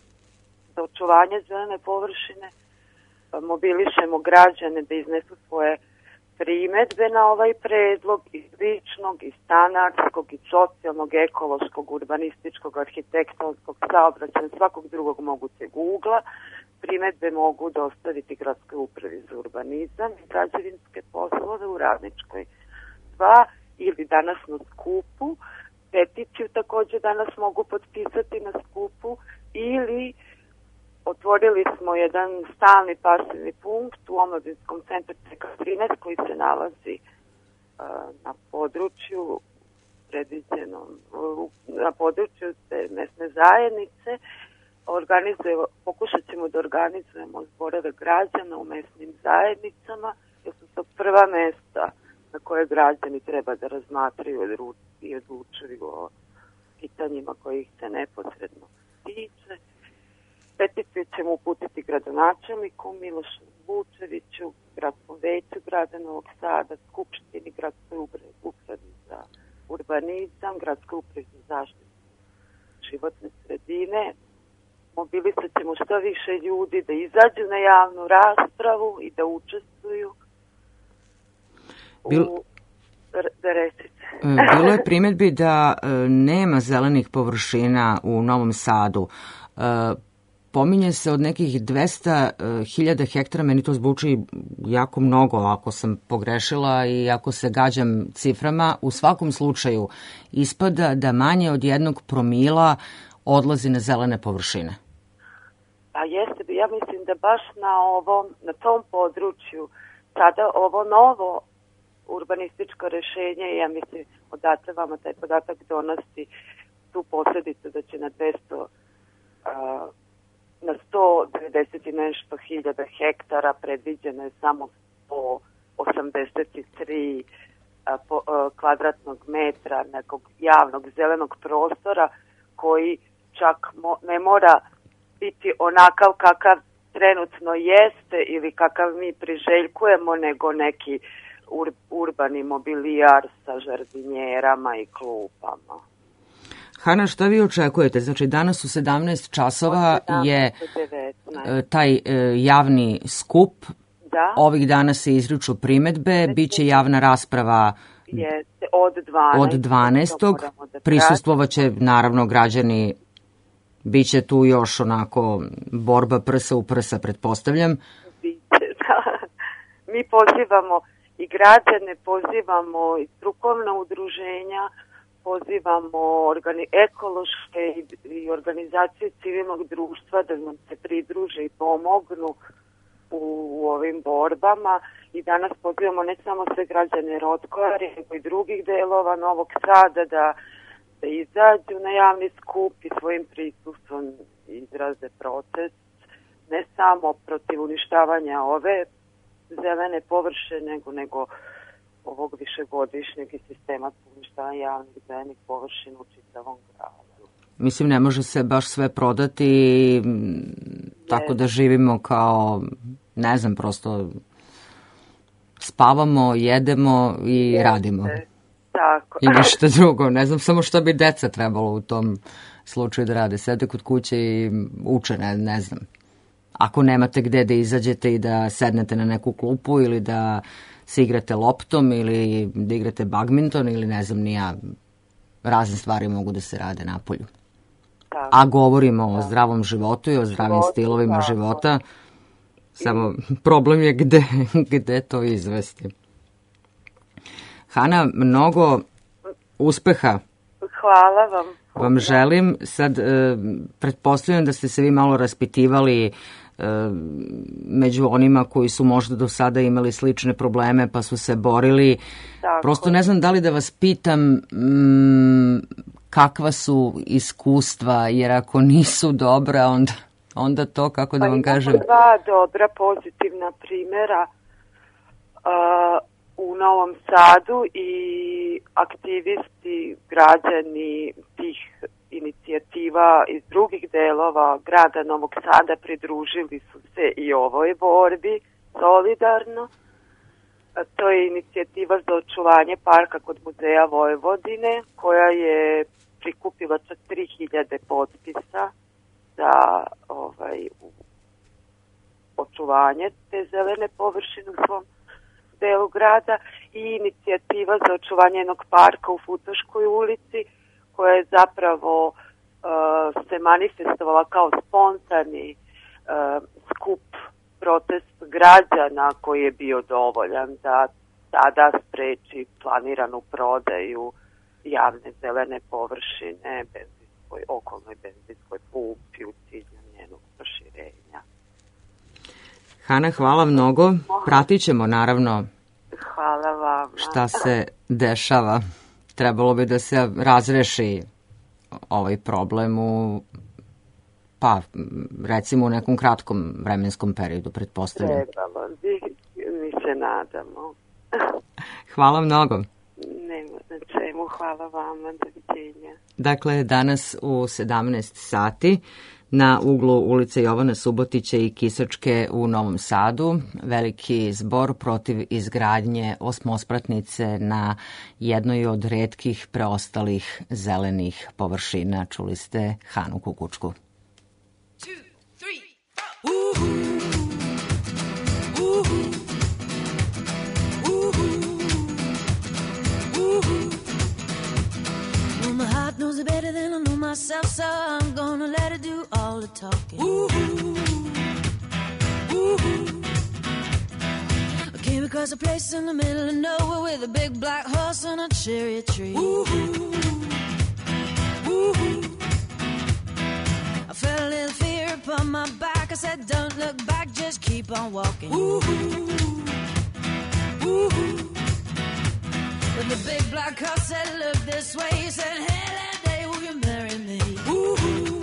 za očuvanje zelene površine, mobilišemo građane da iznesu svoje primedbe na ovaj predlog iz ličnog, iz stanarskog, iz socijalnog, ekološkog, urbanističkog, arhitektonskog, saobraćaja, svakog drugog mogućeg ugla. Primedbe mogu dostaviti Gradskoj upravi za urbanizam i građevinske poslove u Radničkoj dva ili danas na skupu. Peticiju takođe danas mogu potpisati na skupu ili otvorili smo jedan stalni pasivni punkt u omladinskom centru trinaest koji se nalazi uh, na području predviđenom, uh, na području te mesne zajednice. Organizuje, pokušat ćemo da organizujemo zboreve građana u mesnim zajednicama, jer su to prva mesta na koje građani treba da razmatraju i odlučuju o pitanjima koji ih se neposredno tiče. Peticiju ćemo uputiti gradonačelniku Milošu Vučeviću, gradskom veću grada Novog Sada, Skupštini, Gradskoj upravi za urbanizam, Gradskoj upravi za zaštitu životne sredine. Mobilisat ćemo što više ljudi da izađu na javnu raspravu i da učestvuju Bil... u resite. Bilo je primjedbi da e, nema zelenih površina u Novom Sadu. E, pominje se od nekih dvesta hiljada hektara, meni to zvuči jako mnogo ako sam pogrešila i ako se gađam ciframa. U svakom slučaju ispada da manje od jednog promila odlazi na zelene površine. A jeste, ja mislim da baš na ovom, na tom području sada ovo novo urbanističko rešenje, ja mislim, odatle vama taj podatak donosi tu posledicu da će na dvesta, uh, na sto devedeset i nešto hiljada hektara predviđeno je samo sto osamdeset tri uh, po, uh, kvadratnog metra nekog javnog zelenog prostora koji čak mo, ne mora biti onakav kakav trenutno jeste ili kakav mi priželjkujemo, nego neki ur, urbani mobilijar sa žardinjerama i klupama. Hana, šta vi očekujete? Znači, danas u sedamnaest časova je e, taj e, javni skup. Da. Ovih dana se izruču primetbe, bit će javna rasprava Jeste, od dvanaestog. od dvanaestog. Prisustvovaće, naravno, građani, bit će tu još onako borba prsa u prsa, pretpostavljam. Biće, da. Mi pozivamo i građane, pozivamo i strukovna udruženja, pozivamo organi- ekološke i, i organizacije civilnog društva da nam se pridruže i pomognu u, u ovim borbama. I danas pozivamo ne samo sve građane Rotklara, nego i drugih delova Novog Sada da, da izađu na javni skup i svojim prisustvom izraze protest, ne samo protiv uništavanja ove zelene površine, nego, nego ovog višegodišnjeg sistema uništavanja javnih zelenih površina u čitavom gradu. Mislim, ne može se baš sve prodati tako da živimo kao, ne znam, prosto spavamo, jedemo i Jeste. radimo. Tako. I ništa drugo. Ne znam samo šta bi deca trebalo u tom slučaju da rade. Sede kod kuće i uče, ne, ne znam. Ako nemate gde da izađete i da sednete na neku klupu ili da se igrate loptom ili da igrate badminton ili ne znam ni ja, razne stvari mogu da se rade napolju. Tako. A govorimo o zdravom životu i o zdravim Životu, stilovima tako. života. Samo problem je gde, gde to izvesti. Hana, mnogo uspeha. Hvala vam. Vam želim. Sad, e, pretpostavljam da ste se vi malo raspitivali e, među onima koji su možda do sada imali slične probleme pa su se borili. Tako. Prosto ne znam da li da vas pitam mm, kakva su iskustva, jer ako nisu dobra, onda, onda to, kako da Pa vam imamo kažem... dva dobra pozitivna primjera uh, u Novom Sadu i aktivisti, građani tih inicijativa iz drugih delova grada Novog Sada pridružili su se i ovoj borbi solidarno. A to je inicijativa za očuvanje parka kod Muzeja Vojvodine, koja je prikupila čak tri hiljade potpisa za ovaj, očuvanje te zelene površine u svom delu grada, i inicijativa za očuvanje jednog parka u Futoškoj ulici, koja je zapravo uh, se manifestovala kao spontani uh, skup, protest građana koji je bio dovoljan da tada spreči planiranu prodaju javne zelene površine benzinskoj, okolnoj benzinskoj pumpi u cilju njenog proširenja. Hana, hvala mnogo. Pratit ćemo, naravno, Hvala vam. šta se dešava. Trebalo bi da se razreši ovaj problem u, pa, recimo u nekom kratkom vremenskom periodu, pretpostavljam. Trebalo bi, mi se nadamo. Hvala mnogo. Nema na čemu, hvala vama, doviđenja. Dakle, danas u sedamnaest sati na uglu ulice Jovana Subotića i Kisačke u Novom Sadu veliki zbor protiv izgradnje osmospratnice na jednoj od retkih preostalih zelenih površina. Čuli ste Hanu Kukučku. Knows it better than I know myself, so I'm gonna let her do all the talking. Ooh, ooh, I came across a place in the middle of nowhere with a big black horse and a cherry tree. Ooh, ooh, I felt a little fear upon my back. I said, don't look back, just keep on walking. Ooh, ooh, but the big black horse said, look this way. He said, hey, that day will you marry me? Ooh,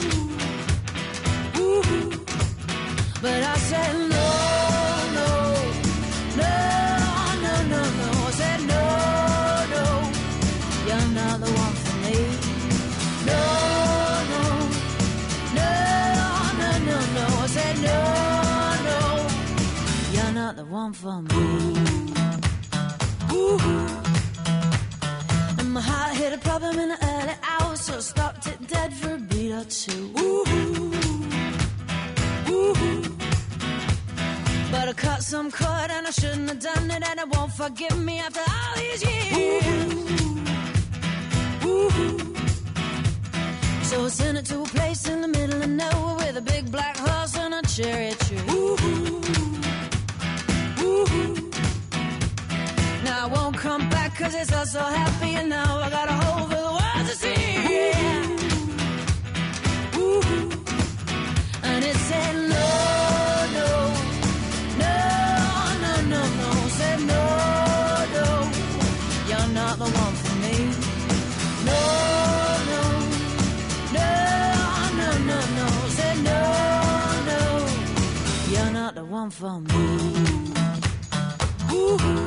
ooh, but I said, no, no, no, no, no, no. I said, no, no, you're not the one for me. No, no, no, no, no, no. I said, no, no, you're not the one for me. have stopped it dead for a beat or two. Woo-hoo, woo-hoo. But I cut some cord and I shouldn't have done it, and it won't forgive me after all these years. Woo-hoo. So I sent it to a place in the middle of nowhere with a big black horse and a cherry tree. Woo-hoo, woo-hoo. Now I won't come back cause it's all so happy, and now I got a hole for the world to see. Yeah. Woo-hoo. And it said no, no, no, no, no, no. Said no, no, you're not the one for me. No, no, no, no, no, no. Said no, no, you're not the one for me. Woo-hoo.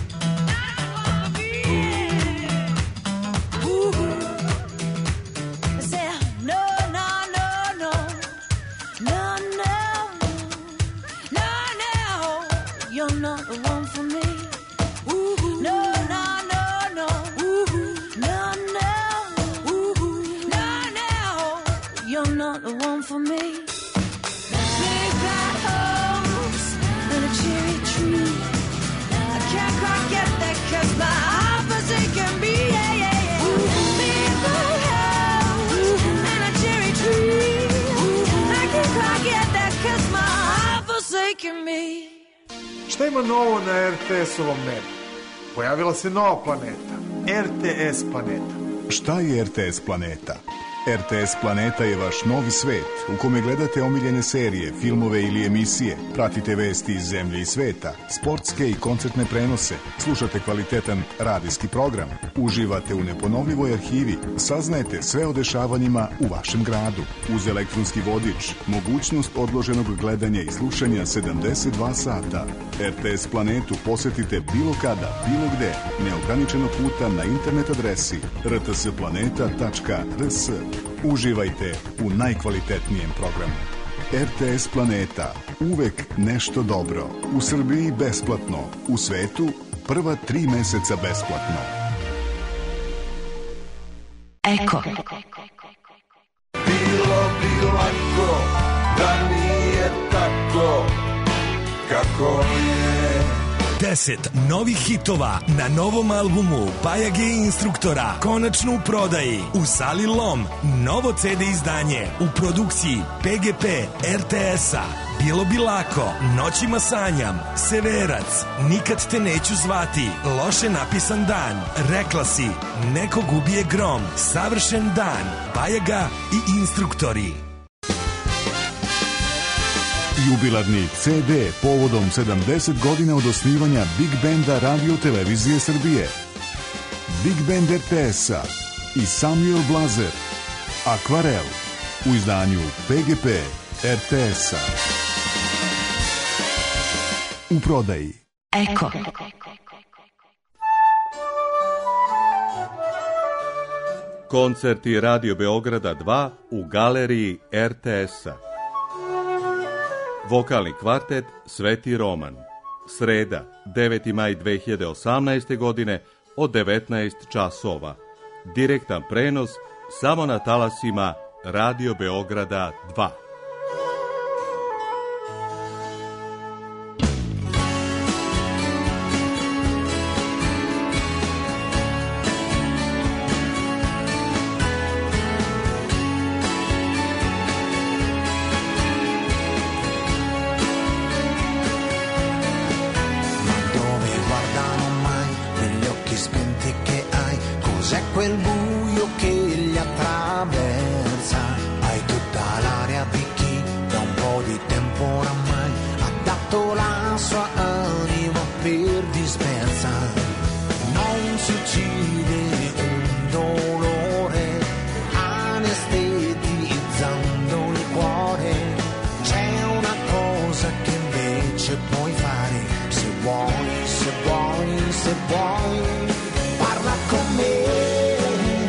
You're not the one for me. Ooh, no, no, no, no. Ooh, no, no. Ooh, no, no. You're not the one for me. Big black house and a cherry tree. I can't quite get that cause my heart forsaken me. Yeah, yeah, yeah. Big black house and a cherry tree. I can't quite get that cause my heart forsaken me. Šta ima novo na er te esovom nebu? Pojavila se nova planeta, er te es planeta. Šta je er te es planeta? er te es Planeta je vaš novi svet u kome gledate omiljene serije, filmove ili emisije, pratite vesti iz zemlje i sveta, sportske i koncertne prenose, slušate kvalitetan radijski program, uživate u neponovljivoj arhivi, saznajete sve o dešavanjima u vašem gradu. Uz elektronski vodič, mogućnost odloženog gledanja i slušanja sedamdeset dva sata. er te es Planetu posetite bilo kada, bilo gde, neograničeno puta na internet adresi r t s planeta tačka r s. Uživajte u najkvalitetnijem programu. er te es Planeta. Uvek nešto dobro. U Srbiji besplatno. U svetu prva tri meseca besplatno. Eko. Bilo bi lako da nije tako kako je. Deset novih hitova na novom albumu Bajage Instruktora konačno u prodaji u sali Lom. Novo ce de izdanje u produkciji pe ge pe er te es-a. Bilo bi lako, Noćima sanjam, Severac, Nikad te neću zvati, Loše napisan dan, Rekla si, Nekog ubije grom, Savršen dan, Bajaga i Instruktori. Jubilarni ce de povodom sedamdeset godina od osnivanja Big Benda Radio Televizije Srbije. Big Band er te es-a i Samuel Blazer. Akvarel u izdanju pe ge pe er te es-a. U prodaji. Eko. Koncerti Radio Beograda dva u galeriji er te es-a. Vokalni kvartet Sveti Roman. Sreda, deveti maj dve hiljade osamnaeste. godine od devetnaest časova. Direktan prenos samo na talasima Radio Beograda dva. Parla con me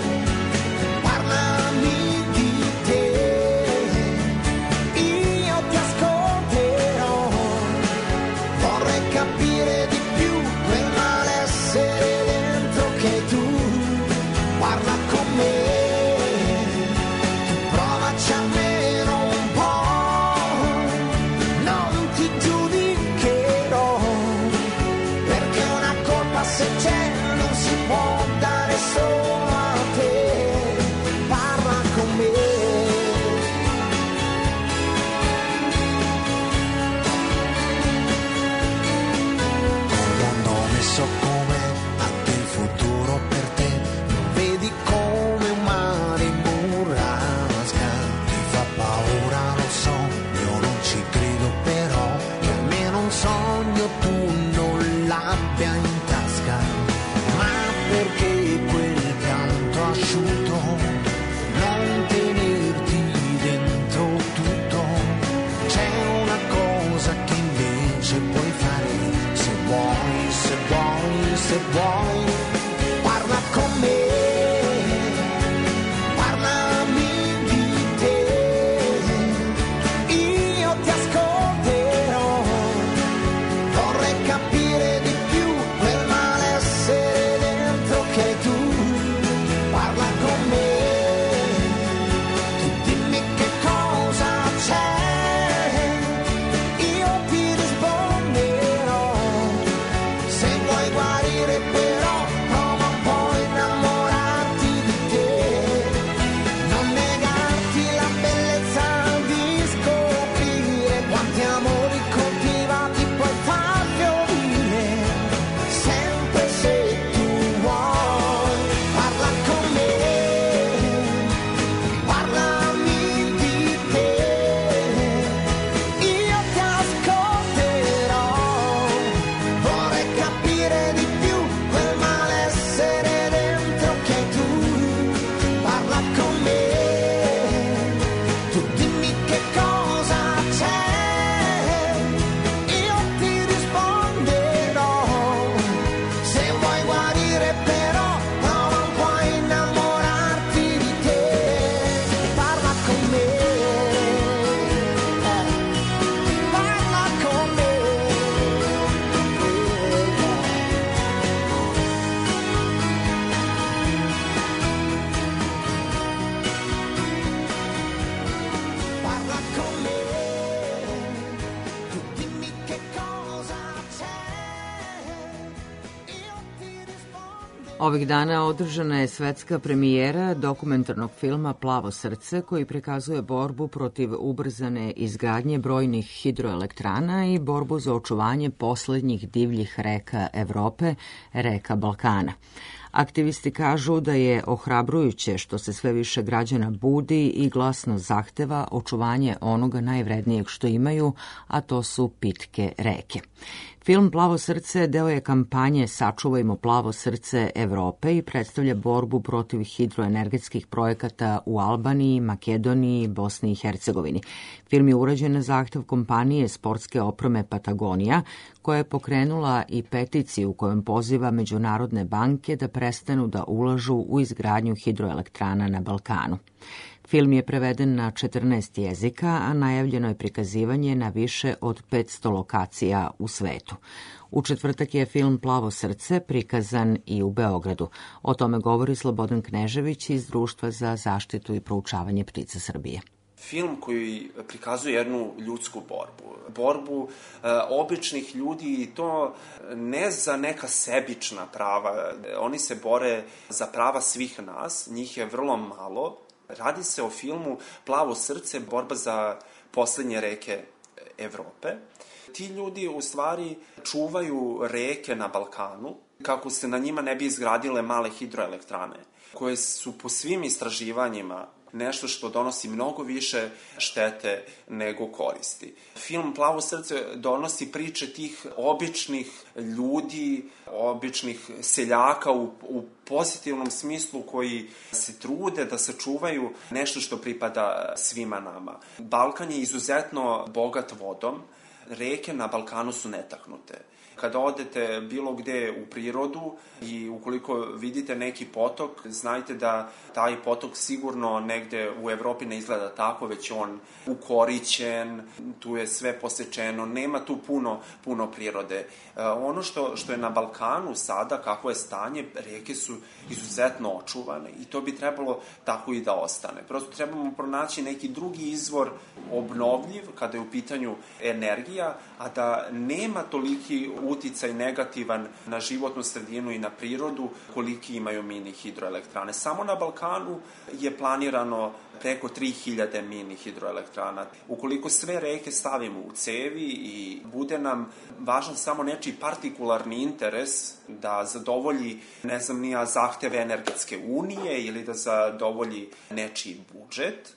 Ovih dana održana je svetska premijera dokumentarnog filma Plavo srce, koji prikazuje borbu protiv ubrzane izgradnje brojnih hidroelektrana i borbu za očuvanje poslednjih divljih reka Evrope, reka Balkana. Aktivisti kažu da je ohrabrujuće što se sve više građana budi i glasno zahteva očuvanje onoga najvrednijeg što imaju, a to su pitke reke. Film Plavo srce deo je kampanje Sačuvajmo plavo srce Evrope i predstavlja borbu protiv hidroenergetskih projekata u Albaniji, Makedoniji i Bosni i Hercegovini. Film je urađen na zahtev kompanije sportske opreme Patagonija, koja je pokrenula i peticiju kojom poziva međunarodne banke da prestanu da ulažu u izgradnju hidroelektrana na Balkanu. Film je preveden na četrnaest jezika, a najavljeno je prikazivanje na više od petsto lokacija u svetu. U četvrtak je film Plavo srce prikazan i u Beogradu. O tome govori Slobodan Knežević iz Društva za zaštitu i proučavanje ptica Srbije. Film koji prikazuje jednu ljudsku borbu. Borbu e, običnih ljudi i to ne za neka sebična prava. Oni se bore za prava svih nas, njih je vrlo malo. Radi se o filmu Plavo srce, borba za poslednje reke Evrope. Ti ljudi u stvari čuvaju reke na Balkanu kako se na njima ne bi izgradile male hidroelektrane, koje su po svim istraživanjima nešto što donosi mnogo više štete nego koristi. Film Plavo srce donosi priče tih običnih ljudi, običnih seljaka u, u pozitivnom smislu koji se trude da sačuvaju nešto što pripada svima nama. Balkan je izuzetno bogat vodom, reke na Balkanu su netaknute. Kada odete bilo gde u prirodu i ukoliko vidite neki potok, znajte da taj potok sigurno negde u Evropi ne izgleda tako, već on ukorićen, tu je sve posečeno, nema tu puno, puno prirode. E, ono što, što je na Balkanu sada, kako je stanje, reke su izuzetno očuvane i to bi trebalo tako i da ostane. Prosto trebamo pronaći neki drugi izvor obnovljiv kada je u pitanju energija, a da nema toliki uticaj negativan na životnu sredinu i na prirodu koliki imaju mini hidroelektrane. Samo na Balkanu je planirano preko tri hiljade mini hidroelektrana. Ukoliko sve reke stavimo u cevi i bude nam važan samo nečiji partikularni interes da zadovolji, ne znam, nija zahteve energetske unije ili da zadovolji nečiji budžet,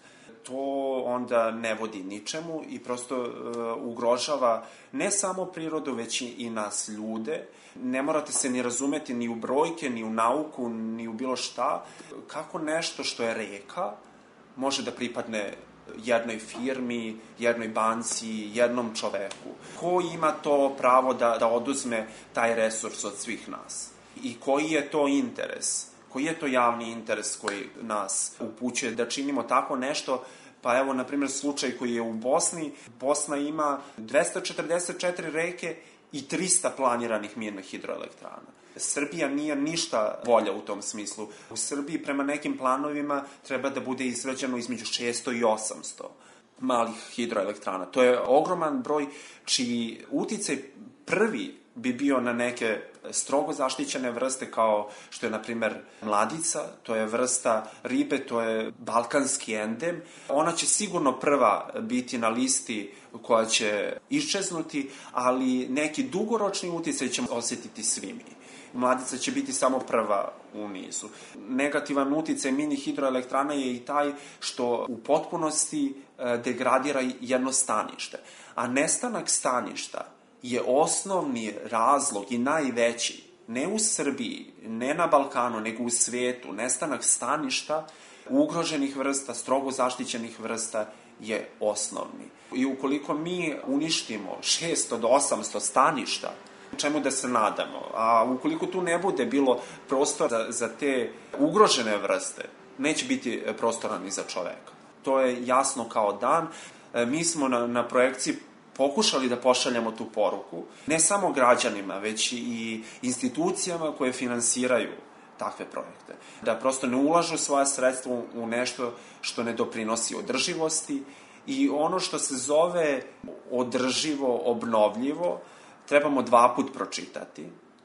to onda ne vodi ničemu i prosto e, ugrožava ne samo prirodu, već i nas ljude. Ne morate se ni razumeti ni u brojke, ni u nauku, ni u bilo šta. Kako nešto što je reka može da pripadne jednoj firmi, jednoj banci, jednom čoveku? Ko ima to pravo da, da oduzme taj resurs od svih nas? I koji je to interes? Koji je to javni interes koji nas upućuje da činimo tako nešto? Pa evo, na primjer, slučaj koji je u Bosni. Bosna ima dvesta četrdeset četiri reke i trista planiranih mirnih hidroelektrana. Srbija nije ništa bolja u tom smislu. U Srbiji prema nekim planovima treba da bude izgrađeno između šesto i osamsto malih hidroelektrana. To je ogroman broj čiji uticaj prvi bi bio na neke strogo zaštićene vrste kao što je, na primer, mladica, to je vrsta ribe, to je balkanski endem. Ona će sigurno prva biti na listi koja će iščeznuti, ali neki dugoročni uticaj ćemo osetiti svi mi. Mladica će biti samo prva u nizu. Negativan uticaj mini hidroelektrana je i taj što u potpunosti degradira jedno stanište. A nestanak staništa je osnovni razlog i najveći, ne u Srbiji, ne na Balkanu, nego u svetu. Nestanak staništa, ugroženih vrsta, strogo zaštićenih vrsta je osnovni. I ukoliko mi uništimo šesto do osamsto staništa, čemu da se nadamo? A ukoliko tu ne bude bilo prostora za te ugrožene vrste, neće biti prostora ni za čoveka. To je jasno kao dan. Mi smo na, na projekciji pokušali da pošaljemo tu poruku, ne samo građanima, već i institucijama koje finansiraju takve projekte. Da prosto ne ulažu svoja sredstva u nešto što ne doprinosi održivosti i ono što se zove održivo, obnovljivo, trebamo dva put pročitati.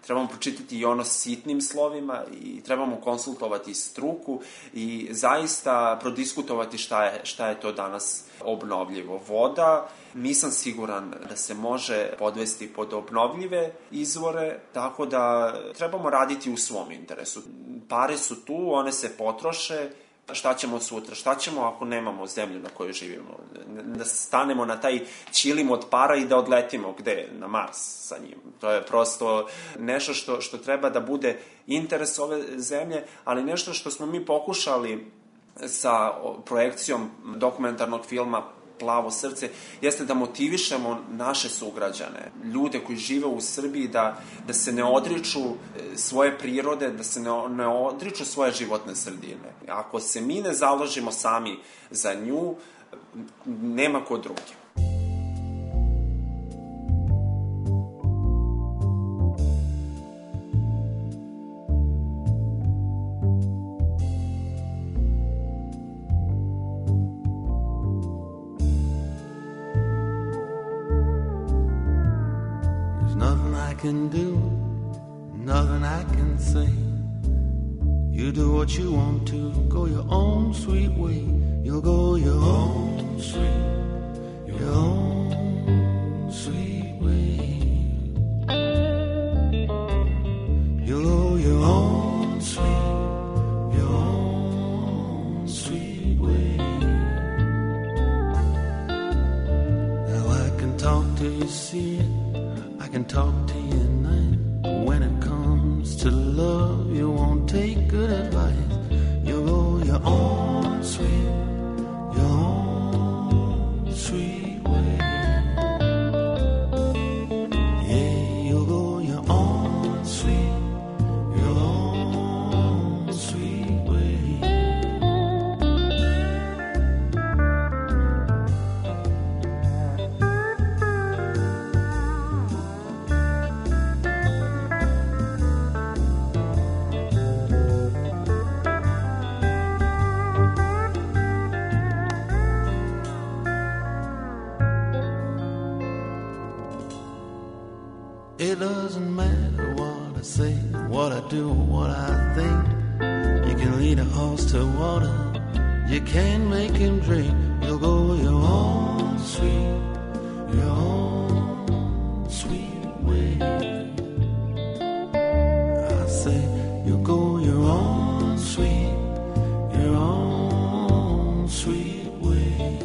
trebamo pročitati i ono sitnim slovima i trebamo konsultovati struku i zaista prodiskutovati šta je, šta je to danas obnovljivo. Voda, nisam siguran da se može podvesti pod obnovljive izvore, tako da trebamo raditi u svom interesu. Pare su tu, one se potroše, šta ćemo sutra, šta ćemo ako nemamo zemlju na kojoj živimo, da stanemo na taj ćilim od para i da odletimo gde, na Mars sa njim. To je prosto nešto što, što treba da bude interes ove zemlje, ali nešto što smo mi pokušali sa projekcijom dokumentarnog filma Plavo srce, jeste da motivišemo naše sugrađane, ljude koji žive u Srbiji, da, da se ne odriču svoje prirode, da se ne, ne odriču svoje životne sredine. Ako se mi ne založimo sami za nju, nema ko drugi. Can do, nothing I can say. You do what you want to, go your own sweet way. You'll go your own sweet, your own sweet way. You'll go your own sweet, your own sweet way. Now I can talk till you see it, I can talk to you at night. When it comes to love, you won't take good advice. You'll go your own sweet, your own sweet way. Yeah, you'll go your own sweet, your own sweet way. It doesn't matter what I say, what I do, what I think. You can lead a horse to water, you can't make him drink. You'll go your own sweet, your own sweet way. I say you'll go your own sweet, your own sweet way.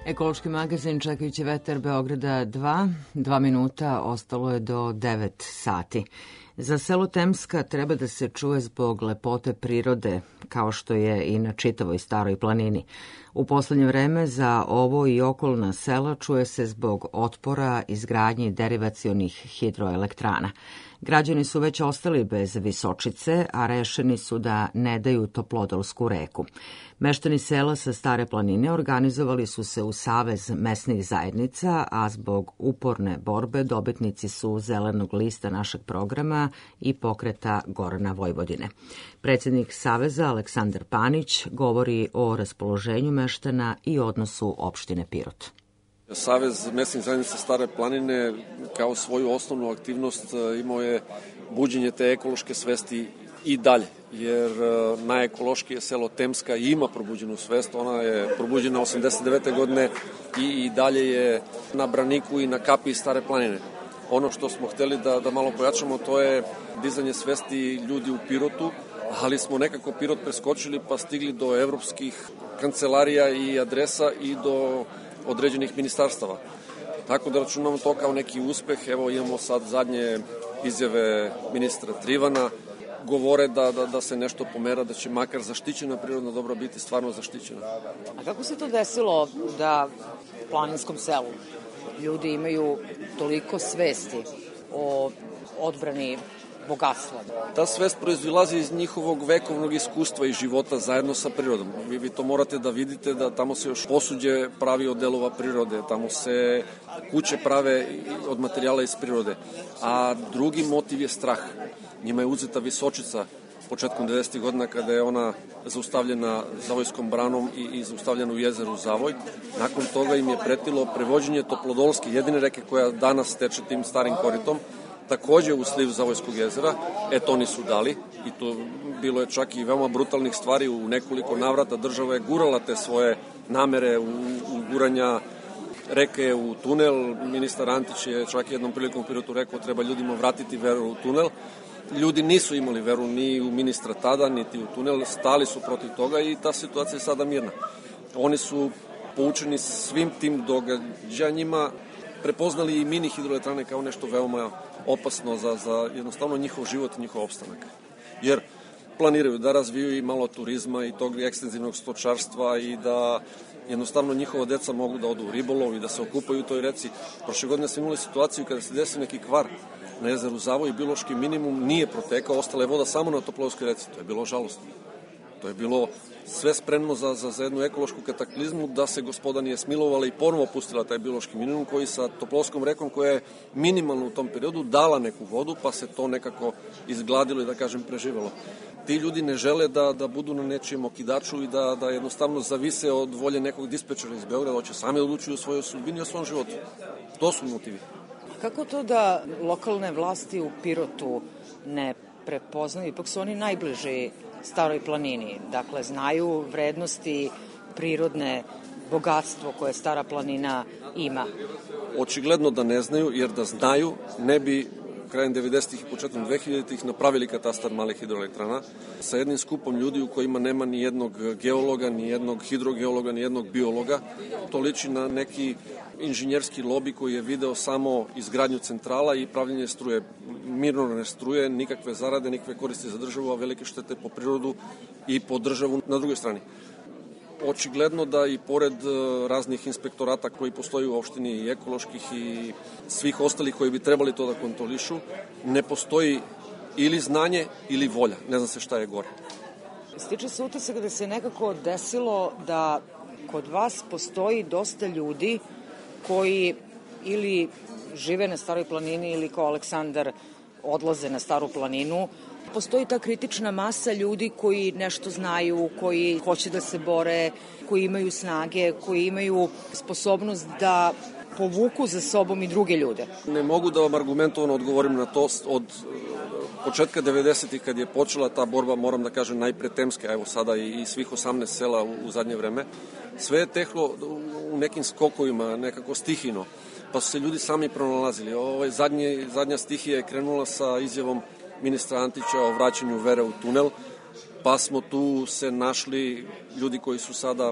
Ekološki magazin Čekajući vetar Beograda dva, dva minuta, ostalo je do devet sati. Za selo Temska treba da se čuje zbog lepote prirode, kao što je i na čitavoj Staroj planini. U poslednje vreme za ovo i okolna sela čuje se zbog otpora izgradnji derivacionih hidroelektrana. Građani su već ostali bez Visočice, a rešeni su da ne daju Toplodolsku reku. Meštani sela sa Stare planine organizovali su se u Savez mesnih zajednica, a zbog uporne borbe dobitnici su Zelenog lista našeg programa i Pokreta Gorana Vojvodine. Predsjednik Saveza Aleksandar Panić govori o raspoloženju meštana i odnosu opštine Pirot. Savez mesnih zajednica Stare planine kao svoju osnovnu aktivnost imao je buđenje te ekološke svesti i dalje, jer najekološkije selo Temska ima probuđenu svest, ona je probuđena osamdeset devete godine i, i dalje je na braniku i na kapi Stare planine. Ono što smo hteli da, da malo pojačamo, to je dizanje svesti ljudi u Pirotu, ali smo nekako Pirot preskočili pa stigli do evropskih kancelarija i adresa i do određenih ministarstava. Tako da računamo to kao neki uspeh. Evo imamo sad zadnje izjave ministra Trivana, govore da, da, da se nešto pomera, da će makar zaštićena prirodna dobra biti stvarno zaštićena. A kako se to desilo da u planinskom selu ljudi imaju toliko svesti o odbrani bogatstva? Ta svest proizilazi iz njihovog vekovnog iskustva i života zajedno sa prirodom. Vi, vi to morate da vidite da tamo se još posuđe pravi od delova prirode, tamo se kuće prave od materijala iz prirode, a drugi motiv je strah. Njima je uzeta Visočica početkom devedesetih godina kada je ona zaustavljena Zavojskom branom i, i zaustavljena u jezeru Zavoj. Nakon toga im je pretilo prevođenje Toplodolske, jedine reke koja danas teče tim starim koritom, takođe u sliv Zavojskog jezera. E, to nisu dali i to bilo je čak i veoma brutalnih stvari. U nekoliko navrata država je gurala te svoje namere u, u guranja reke u tunel. Ministar Antić je čak jednom prilikom u Pirotu rekao treba ljudima vratiti veru u tunel. Ljudi nisu imali veru ni u ministra tada, niti u tunel, stali su protiv toga i ta situacija je sada mirna. Oni su poučeni svim tim događanjima, prepoznali i mini hidroelektrane kao nešto veoma opasno za, za jednostavno njihov život i njihov opstanak. Jer planiraju da razviju i malo turizma i tog ekstenzivnog stočarstva i da jednostavno njihova deca mogu da odu u ribolov i da se okupaju u toj reci. Prošle godine smo imali situaciju kada se desi neki kvar na jezeru Zavoj i biološki minimum nije protekao, ostala je voda samo na Toplodolskoj reci. To je bilo žalostno. To je bilo sve spremno za, za, za jednu ekološku kataklizmu da se gospoda nije smilovala i ponovo pustila taj biološki minimum koji sa Toplodolskom rekom koja je minimalno u tom periodu dala neku vodu pa se to nekako izgladilo i da kažem preživelo. Ti ljudi ne žele da, da budu na nečijem okidaču i da, da jednostavno zavise od volje nekog dispečera iz Beograda, hoće sami odlučuju o svojoj sudbini i o svom životu. To su motivi. Kako to da lokalne vlasti u Pirotu ne prepoznaju, ipak su oni najbliži Staroj planini, dakle znaju vrednosti prirodne bogatstvo koje Stara planina ima? Očigledno da ne znaju, jer da znaju ne bi krajem devedesetih i početkom dvehiljaditih napravili katastar malih hidroelektrana sa jednim skupom ljudi u kojima nema ni jednog geologa, ni jednog hidrogeologa, ni jednog biologa. To liči na neki inženjerski lobi koji je video samo izgradnju centrala i pravljenje struje. Mirno struje, nikakve zarade, nikakve koristi za državu, a velike štete po prirodu i po državu na drugoj strani. Očigledno da i pored raznih inspektorata koji postoji u opštini i ekoloških i svih ostalih koji bi trebali to da kontrolišu, ne postoji ili znanje ili volja. Ne zna se šta je gore. Stiče se utisak da se nekako desilo da kod vas postoji dosta ljudi koji ili žive na Staroj planini ili kao Aleksandar odlaze na Staru planinu. Postoji ta kritična masa ljudi koji nešto znaju, koji hoće da se bore, koji imaju snage, koji imaju sposobnost da povuku za sobom i druge ljude. Ne mogu da vam argumentovano odgovorim na to. Od početka devedesetih kad je počela ta borba, moram da kažem najpre Temska, evo sada i svih osamnaest sela u, u zadnje vreme, sve je tehlo u nekim skokovima, nekako stihino, pa su se ljudi sami pronalazili. Ovaj zadnje, zadnja stihija je krenula sa izjavom ministra Antića o vraćanju vere u tunel, pa smo tu se našli ljudi koji su sada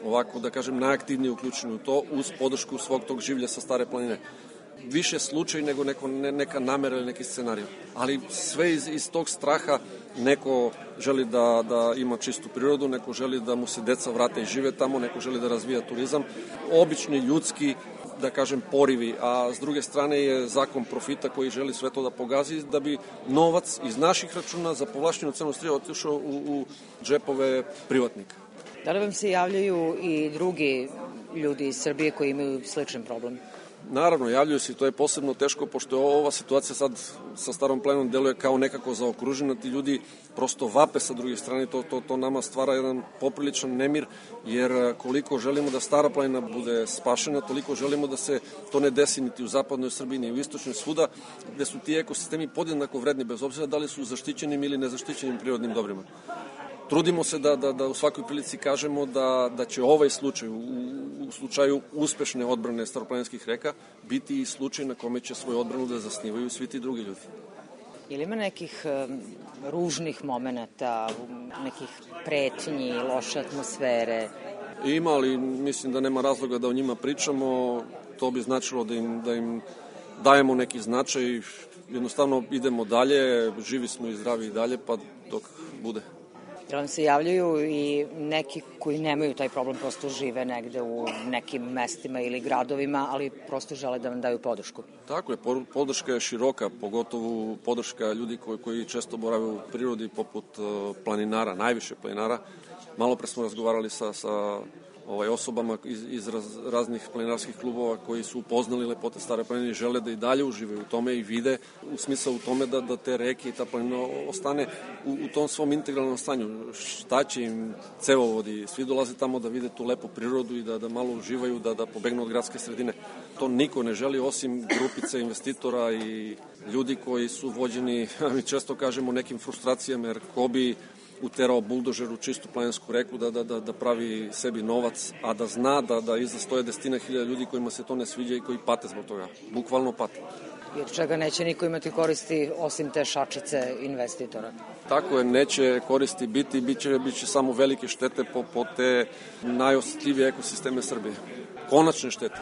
ovako, da kažem, najaktivnije uključeni u to, uz podršku svog tog življa sa Stare planine. Više slučaj nego neko, ne, neka namera ili neki scenarij. Ali sve iz, iz tog straha neko želi da, da ima čistu prirodu, neko želi da mu se deca vrate i žive tamo, neko želi da razvija turizam. Obični ljudski, da kažem, porivi, a s druge strane je zakon profita koji želi sve to da pogazi da bi novac iz naših računa za povlašćenu cenu strije otišao u, u džepove privatnika. Da li vam se javljaju i drugi ljudi iz Srbije koji imaju sličan problem? Naravno, javljaju se i to je posebno teško, pošto je ova situacija sad sa Starom planinom deluje kao nekako zaokružena, ti ljudi prosto vape sa druge strane, to, to, to nama stvara jedan popriličan nemir, jer koliko želimo da Stara planina bude spašena, toliko želimo da se to ne desi niti u zapadnoj Srbiji, ni u istočnoj, svuda, gde su ti ekosistemi podjednako vredni, bez obzira da li su zaštićenim ili nezaštićenim prirodnim dobrima. Trudimo se da, da, da u svakoj prilici kažemo da, da će ovaj slučaj, u, u slučaju uspešne odbrane staroplaninskih reka, biti i slučaj na kome će svoju odbranu da zasnivaju svi ti drugi ljudi. Ili ima nekih um, ružnih momenata, nekih pretnji, loše atmosfere? Ima, ali mislim da nema razloga da o njima pričamo. To bi značilo da im, da im dajemo neki značaj. Jednostavno idemo dalje, živi smo i zdravi i dalje, pa dok bude. Jer vam se javljaju i neki koji nemaju taj problem, prosto žive negde u nekim mestima ili gradovima, ali prosto žele da vam daju podršku. Tako je, podrška je široka, pogotovo podrška ljudi koji, koji često borave u prirodi, poput planinara, najviše planinara. Malo pre smo razgovarali sa, sa ovaj, osobama iz, iz raz, raznih planinarskih klubova koji su upoznali lepote Stare planine i žele da i dalje uživaju u tome i vide u smislu u tome da, da te reke i ta planina ostane u, u tom svom integralnom stanju. Šta će im cevovodi, svi dolaze tamo da vide tu lepu prirodu i da, da malo uživaju, da, da pobegnu od gradske sredine. To niko ne želi osim grupice investitora i ljudi koji su vođeni, mi često kažemo, nekim frustracijama, jer ko bi uterao buldožer u čistu planinsku reku da, da, da, da pravi sebi novac, a da zna da, da iza stoje desetina hiljada ljudi kojima se to ne sviđa i koji pate zbog toga. Bukvalno pate. I od čega neće niko imati koristi osim te šačice investitora? Tako je, neće koristi biti, bit će, bit će samo velike štete po, po te najosjetljivije ekosisteme Srbije. Konačne štete.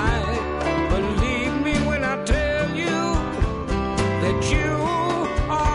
That you are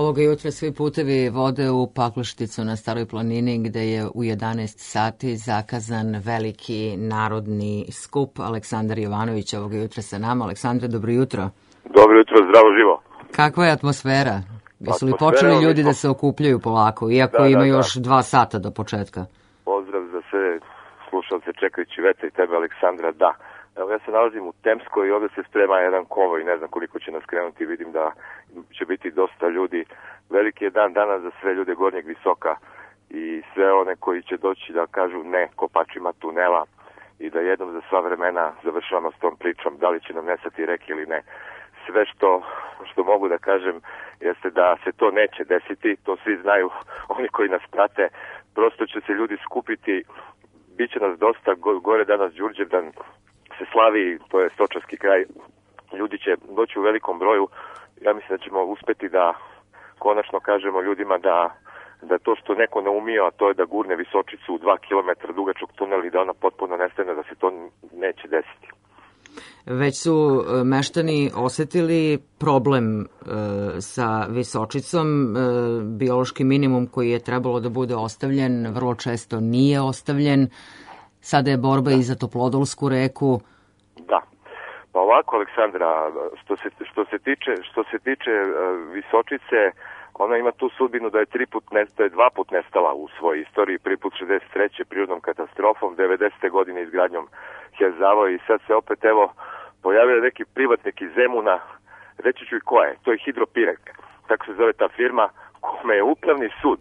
Ovoga jutra svi putevi vode u Paklšticu na Staroj planini, gde je u jedanaest sati zakazan veliki narodni skup. Aleksandar Jovanović ovoga jutra sa nama. Aleksandre, dobro jutro. Dobro jutro, zdravo živo. Kakva je atmosfera? Jesu li Atmosfera, počeli ljudi nismo- da se okupljaju polako, iako Da, da, ima da. još dva sata do početka? Pozdrav za sve slušalce čekajući Veta i tebe, Aleksandra, da. Evo, ja se nalazim u Temskoj i ovdje se sprema jedan konvoj, ne znam koliko će nas krenuti, vidim da će biti dosta ljudi. Veliki je dan danas za sve ljude gornjeg visoka i sve one koji će doći da kažu ne kopačima tunela i da jednom za sva vremena završavamo s tom pričom, da li će nam nesati reke ili ne. Sve što, što mogu da kažem jeste da se to neće desiti, to svi znaju, oni koji nas prate, prosto će se ljudi skupiti, bit će nas dosta, go- gore danas Đurđevdan se slavi, to je stočarski kraj, ljudi će doći u velikom broju, ja mislim da ćemo uspeti da konačno kažemo ljudima da da to što neko naumio, a to je da gurne Visočicu u dva kilometra dugačog tunela i da ona potpuno nestane, da se to neće desiti. Već su e, meštani osetili problem e, sa Visočicom. E, biološki minimum koji je trebalo da bude ostavljen vrlo često nije ostavljen. Sada je borba i za Toplodolsku reku. Da. Pa ovako, Aleksandra, što se, što se tiče, što se tiče uh, Visočice, ona ima tu sudbinu da je tri put ne, da je dva put nestala u svojoj istoriji, prvi put šezdeset treće prirodnom katastrofom, devedesete godine izgradnjom Herzava i sad se opet evo pojavio neki privatnik iz Zemuna, reći ću i ko je, to je Hidropirek, tako se zove ta firma, kome je upravni sud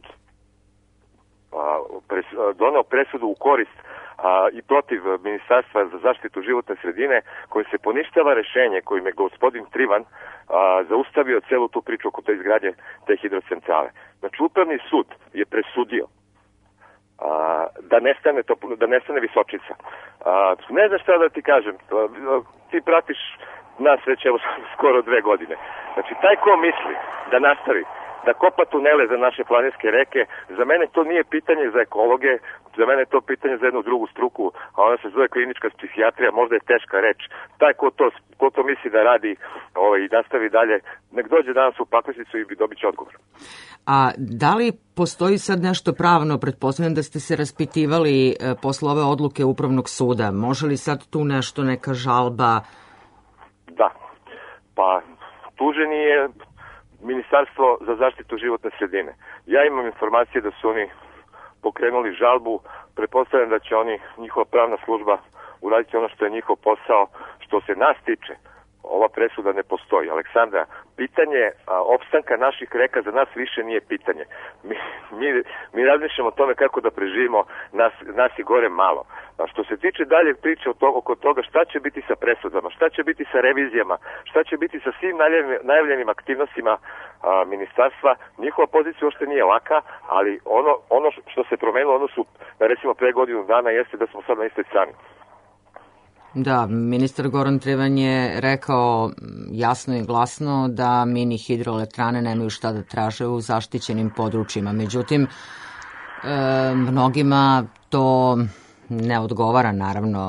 a, pres, a, doneo presudu u korist a, i protiv Ministarstva za zaštitu životne sredine, koji se poništava rešenje kojim je gospodin Trivan a, zaustavio celu tu priču oko te izgradnje te hidrocentrale. Znači, upravni sud je presudio a, da nestane to, da nestane Visočica. A, ne znam šta da ti kažem, a, ti pratiš nas već evo skoro dve godine. Znači, taj ko misli da nastavi da kopa tunele za naše planinske reke, za mene to nije pitanje za ekologe, za mene je to pitanje za jednu drugu struku, a ona se zove klinička psihijatrija, možda je teška reč. Taj ko to, ko to misli da radi ovaj, i nastavi dalje, nek dođe danas u Paklšticu i dobit će odgovor. A da li postoji sad nešto pravno? Pretpostavljam da ste se raspitivali e, posle ove odluke Upravnog suda. Može li sad tu nešto, neka žalba? Da. Pa, tuženi je Ministarstvo za zaštitu životne sredine. Ja imam informacije da su oni pokrenuli žalbu, pretpostavljam da će oni, njihova pravna služba, uraditi ono što je njihov posao. Što se nas tiče, ova presuda ne postoji. Aleksandra, pitanje a, opstanka naših reka za nas više nije pitanje. Mi, mi, mi razmišljamo o tome kako da preživimo, nas, nas i gore malo. A što se tiče dalje priče o to, oko toga šta će biti sa presudama, šta će biti sa revizijama, šta će biti sa svim najavljenim, najavljenim aktivnostima a, ministarstva, njihova pozicija uopšte nije laka, ali ono, ono što se promenilo, ono su, recimo pre godinu dana, jeste da smo sad na istoj strani. Da, ministar Goran Trivan je rekao jasno i glasno da mini hidroelektrane nemaju šta da traže u zaštićenim područjima. Međutim, e, mnogima to ne odgovara, naravno.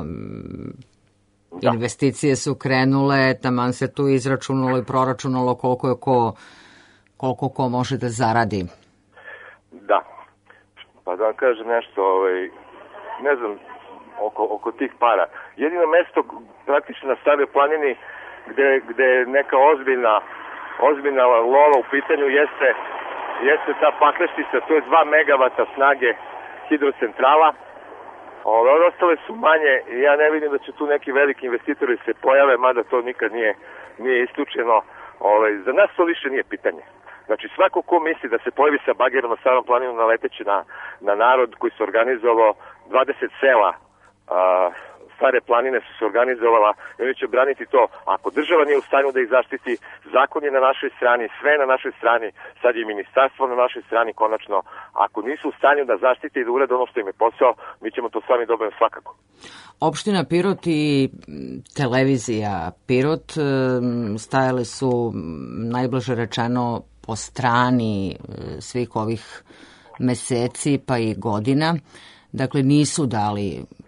Da. Investicije su krenule, taman se tu izračunalo i proračunalo koliko je ko, koliko ko može da zaradi. Da. Pa da vam kažem nešto, ovaj, ne znam, oko, oko tih para. Jedino mesto praktično na Staroj planini gde, gde je neka ozbiljna, ozbiljna lova u pitanju jeste, jeste ta Pakleštica, to je dva megavata snage hidrocentrala. Ove, ove ostale su manje i ja ne vidim da će tu neki veliki investitori se pojave, mada to nikad nije, nije isključeno. Ove, za nas to više nije pitanje. Znači, svako ko misli da se pojavi sa bagerom na Starom planinu naleteći na, na narod koji se organizovao, dvadeset sela a, Stare planine su se organizovala i oni će braniti to. Ako država nije u stanju da ih zaštiti, zakon je na našoj strani, sve je na našoj strani, sad je ministarstvo na našoj strani konačno. Ako nisu u stanju da zaštite i da urede ono što im je posao, mi ćemo to sami dobiti svakako. Opština Pirot i televizija Pirot stajale su, najblaže rečeno, po strani svih ovih meseci pa i godina. Dakle, nisu dali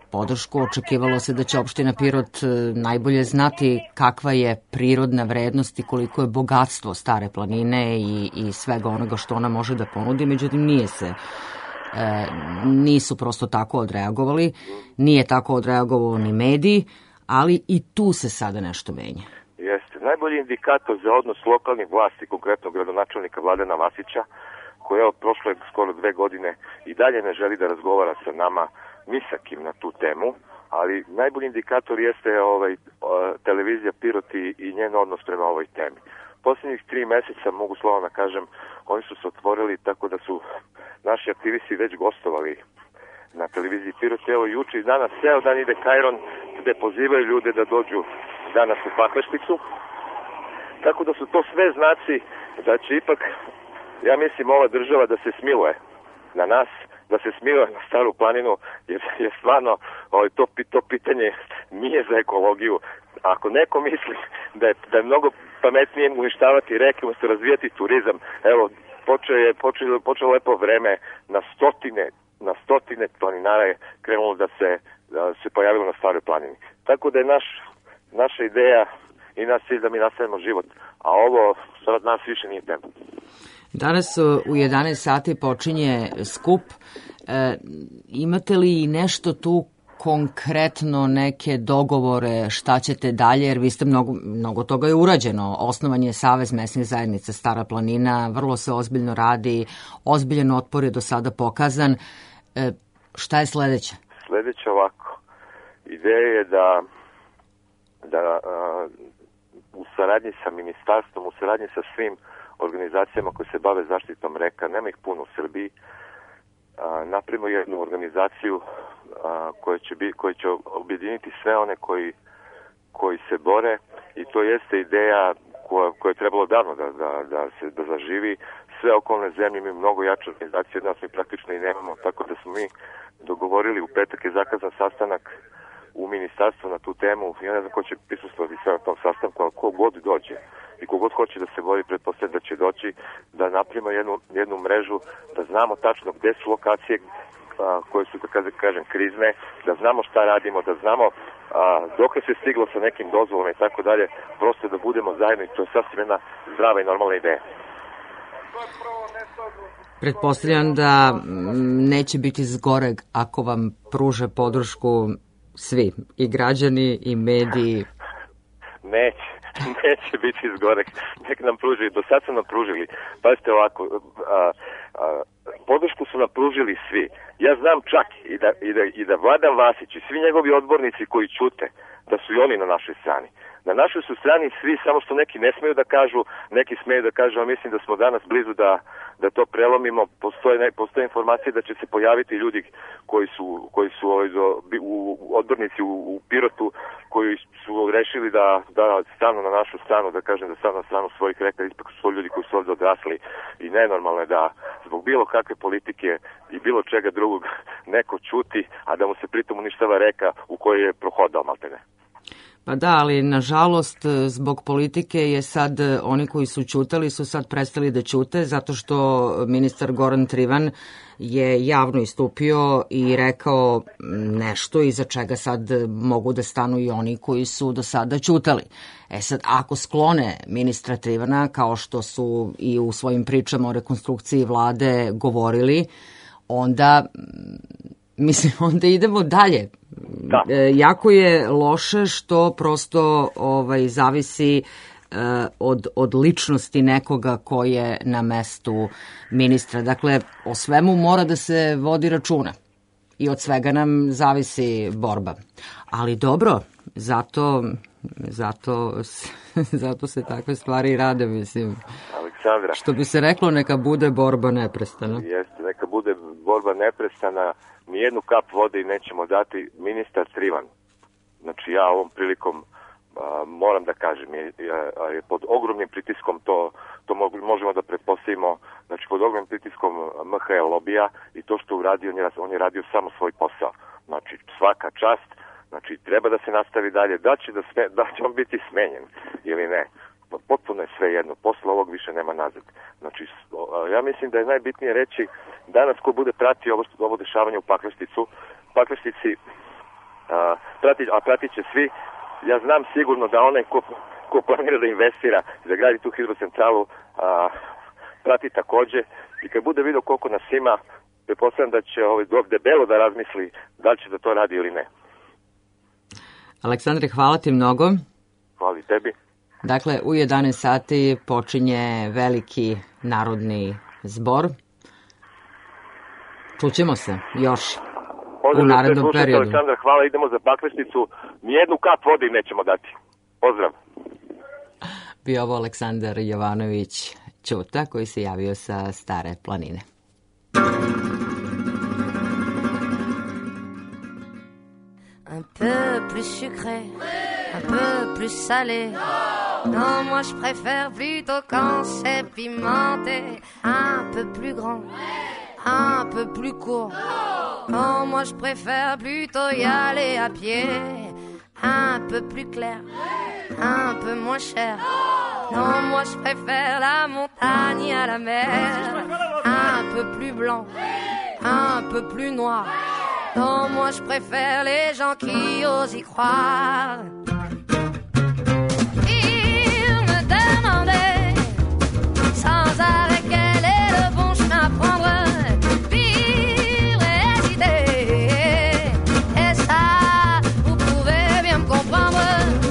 podršku. Očekivalo se da će opština Pirot e, najbolje znati kakva je prirodna vrednost i koliko je bogatstvo Stare planine i, i svega onoga što ona može da ponudi, međutim nije se E, nisu prosto tako odreagovali, nije tako odreagovao ni mediji, ali i tu se sada nešto menja. Jeste. Najbolji indikator za odnos lokalnih vlasti, konkretno gradonačelnika Vladana Vasića, koji je prošle skoro dve godine i dalje ne želi da razgovara sa nama ni sa kim na tu temu, ali najbolji indikator jeste ovaj, televizija Pirot i, i njen odnos prema ovoj temi. Posljednjih tri meseca, mogu slovno kažem, oni su se otvorili tako da su naši aktivisti već gostovali na televiziji Pirot. Evo juče i danas ceo dan ide Kajron gde pozivaju ljude da dođu danas u Paklešticu. Tako da su to sve znaci da će ipak, ja mislim, ova država da se smiluje na nas, da se smiluje na Staru planinu, jer je stvarno ovaj, to, to pitanje nije za ekologiju. Ako neko misli da je, da je mnogo pametnije uništavati reke, umesto razvijati turizam, evo, počeo je, počeo, počeo lepo vreme, na stotine, na stotine planinara je krenulo da se, da se pojavilo na Staroj planini. Tako da je naš, naša ideja i naš cilj da mi nastavimo život, a ovo sad nas više nije tema. Danas u jedanaest sati počinje skup. E, imate li nešto tu konkretno, neke dogovore, šta ćete dalje, jer vi ste mnogo, mnogo toga je urađeno. Osnovan je Savez mesnih zajednica Stara planina, vrlo se ozbiljno radi, ozbiljan otpor je do sada pokazan. E, šta je sledeće? Sledeće ovako. Ideja je da, da a, u saradnji sa ministarstvom, u saradnji sa svim organizacijama koje se bave zaštitom reka, nema ih puno u Srbiji, a, napravimo jednu organizaciju a, koja će, bi, koja će objediniti sve one koji, koji se bore, i to jeste ideja koja, koja je trebalo davno da, da, da se da zaživi. Sve okolne zemlje imaju mnogo jače organizacije, da nas mi praktično i nemamo, tako da smo mi dogovorili, u petak je zakazan sastanak u ministarstvu na tu temu. Ja ne znam ko će prisustvovati sve na tom sastanku, ali ko god dođe i kogod hoće da se bori, pretpostavljam da će doći, da napravimo jednu, jednu mrežu, da znamo tačno gde su lokacije a, koje su, da kažem, krizne, da znamo šta radimo, da znamo a, dok se stiglo sa nekim dozvolama i tako dalje, prosto da budemo zajedno, i to je sasvim jedna zdrava i normalna ideja. Pretpostavljam da mm, neće biti zgoreg ako vam pruže podršku svi, i građani i mediji. Neće, neće biti zgorek. Nek nam pruži, do sad su nam pružili. Pazite ovako, a, a, podršku su nam pružili svi. Ja znam čak i da, i da, i da Vladan Vasić i svi njegovi odbornici koji ćute, da su i oni na našoj strani. Na našoj su strani svi, samo što neki ne smeju da kažu, neki smeju da kažu, a mislim da smo danas blizu da, da to prelomimo. Postoje, ne, postoje informacije da će se pojaviti ljudi koji su, koji su ovaj, do, u, odbornici u, u Pirotu, koji su rešili da, da stanu na našu stranu, da kažem da stanu na stranu svojih reka, ipak su ljudi koji su ovde odrasli, i nenormalno je da zbog bilo kakve politike i bilo čega drugog neko ćuti, a da mu se pritom uništava reka u kojoj je prohodao maltene. Pa da, ali nažalost zbog politike je sad, oni koji su ćutali su sad prestali da ćute, zato što ministar Goran Trivan je javno istupio i rekao nešto iza čega sad mogu da stanu i oni koji su do sada ćutali. E sad, ako sklone ministra Trivana, kao što su i u svojim pričama o rekonstrukciji vlade govorili, onda, mislim, onda idemo dalje. Da. E, jako je loše što prosto ovaj, zavisi e, od, od ličnosti nekoga ko je na mestu ministra. Dakle, o svemu mora da se vodi računa i od svega nam zavisi borba. Ali dobro, zato, zato, zato se takve stvari rade, mislim. Aleksandra. Što bi se reklo, neka bude borba neprestana. Jeste, neka bude borba neprestana. Nijednu kap vode nećemo dati. Ministar Trivan, znači ja ovom prilikom a, moram da kažem, je, je, je pod ogromnim pritiskom, to, to možemo da pretpostavimo, znači pod ogromnim pritiskom M H L lobija, i to što uradio, on je, on je radio samo svoj posao. Znači svaka čast, znači treba da se nastavi dalje, da će, da sme, da će on biti smenjen ili ne. Potpuno je sve jedno, posle ovog više nema nazad. Znači, ja mislim da je najbitnije reći, danas ko bude pratio ovo, ovo dešavanje u Paklešticu, Pakleštici a, prati, a pratit će svi. Ja znam sigurno da onaj ko, ko planira da investira, da gradi tu hidrocentralu, a, prati takođe i kad bude vidio koliko nas ima, pretpostavljam da će ovaj debelo da razmisli da li će da to radi ili ne. Aleksandre, hvala ti mnogo. Hvala i tebi. Dakle, u jedanaest sati počinje veliki narodni zbor. Čućemo se još Pozdrav u narednom slušajte, periodu. Aleksandar, hvala, idemo za Pakrašnicu. Nijednu kap vode im nećemo dati. Pozdrav. Bio ovo Aleksandar Jovanović Ćuta, koji se javio sa Stare planine. Un peu plus sucré, un peu plus salé. Non, moi je préfère plutôt quand c'est pimenté. Un peu plus grand, un peu plus court. Non, moi je préfère plutôt y aller à pied. Un peu plus clair, un peu moins cher. Non, moi je préfère la montagne à la mer. Un peu plus blanc, un peu plus noir. Non, moi je préfère les gens qui osent y croire. Il me demandait sans arrêt quel est le bon chemin à prendre. Vivre et hésiter, et ça, vous pouvez bien me comprendre.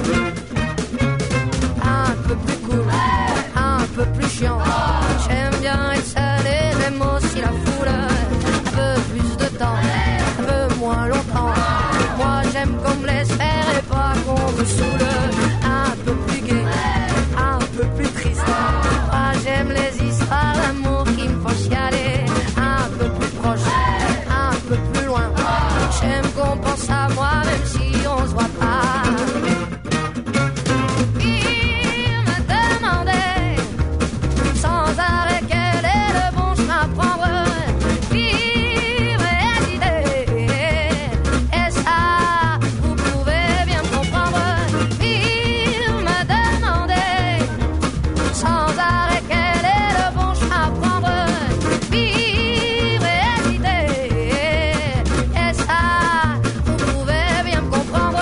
Un peu plus cool, un peu plus chiant. J'aime bien être seul et même aussi la foule. Un peu plus de temps, un peu moins longtemps. Moi j'aime qu'on me laisse faire et pas qu'on me saoule. Un peu plus gai, un peu plus triste. Moi j'aime les histoires d'amour qui me font chialer. Un peu plus proche, un peu plus loin. J'aime qu'on pense à moi même si on se voit pas. Il me demandait sans arrêt quel est le bon chemin à prendre. Vivre et hésiter, et ça, vous pouvez bien me comprendre. Il me demandait sans arrêt quel est le bon chemin à prendre. Vivre et hésiter, et ça, vous pouvez bien me comprendre.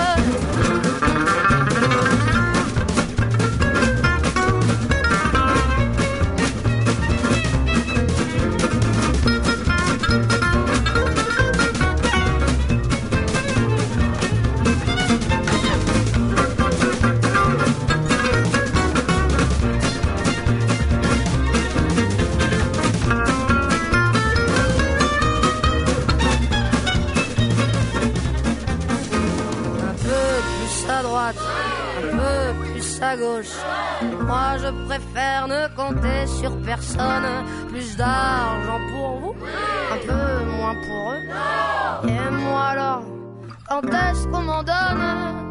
Un peu plus à droite, un peu plus à gauche. Moi je préfère ne compter sur personne. Plus d'argent pour vous, un peu moins pour eux. Et moi alors, quand est-ce qu'on m'en donne?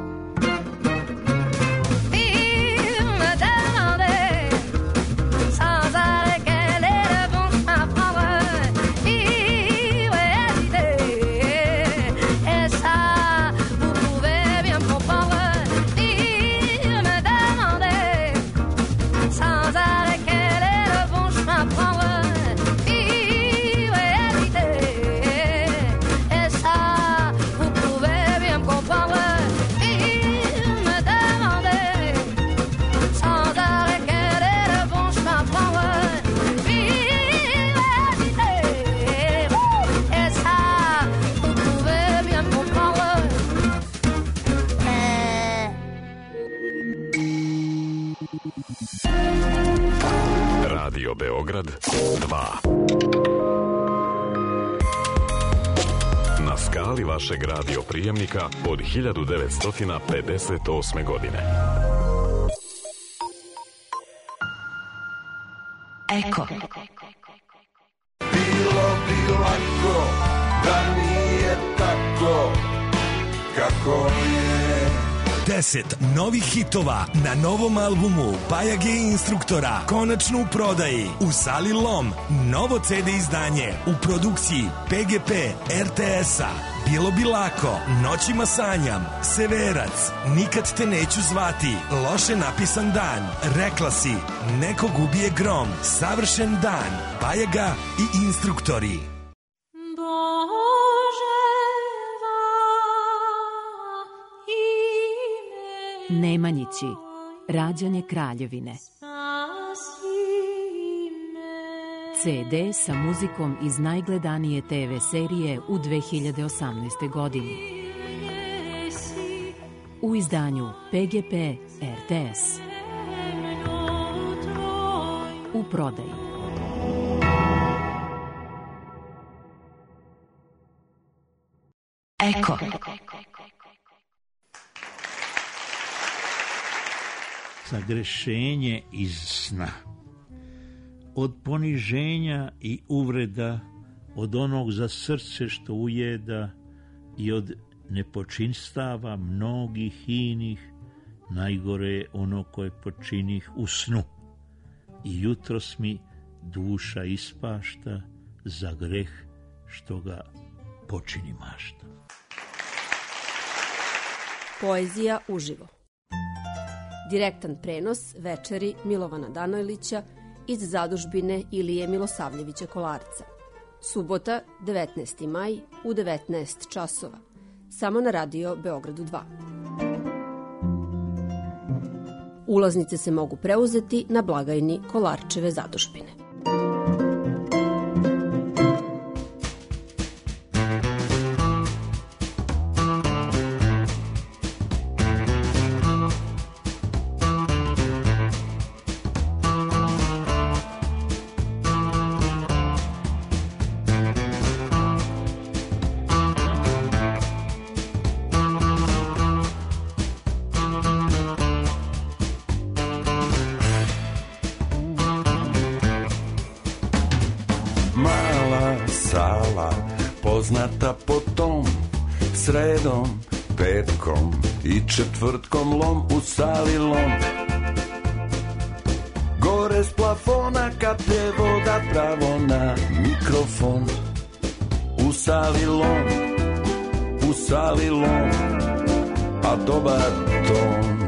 Il me demandait sans arrêt quel est le bon chemin à prendre. Vivre et hésiter, et ça, vous pouvez bien me comprendre. Il me demandait sans arrêt quel est le bon chemin à prendre. Vivre et hésiter, et ça, vous pouvez bien me comprendre. Il me demandait sans arrêt quel est le bon chemin à prendre. Vivre et hésiter, et ça, vous pouvez bien me comprendre. Radio Beograd dva. Na skali vašeg radio prijemnika od hiljadu devetsto pedeset osme godine. Eko. Bilo bi lako da nije tako kako je. deset novih hitova na novom albumu Pajage Instruktora konačno u prodaji u sali Lom. Novo ce de izdanje u produkciji pe ge pe er te es-a. Bilo bi lako, Noćima sanjam, Severac, Nikad te neću zvati, Loše napisan dan, Rekla si, Nekog ubije grom, Savršen dan, Pajaga i Instruktori. Bože, Nemanjići, Rađanje Kraljevine. ce de sa muzikom iz najgledanije te ve serije u dve hiljade osamnaestoj. godini. U izdanju pe ge pe er te es. U prodaji. Eko. Sagrešenje iz sna. Od poniženja i uvreda, od onog za srce što ujeda i od nepočinstava mnogih inih, najgore je ono koje počinih u snu. I jutros mi duša ispašta za greh što ga počini mašta. Poezija uživo. Direktan prenos večeri Milovana Danojlića iz zadužbine Ilije Milosavljevića Kolarca. Subota, devetnaesti maj u devetnaest časova. Samo na radio Beogradu dva. Ulaznice se mogu preuzeti na blagajni Kolarčeve zadužbine. Poznata po tom sredom, petkom i četvrtkom lom u sali lom. Gore s plafona kaplje voda pravo na mikrofon. U sali lom, u sali lom, a dobar ton.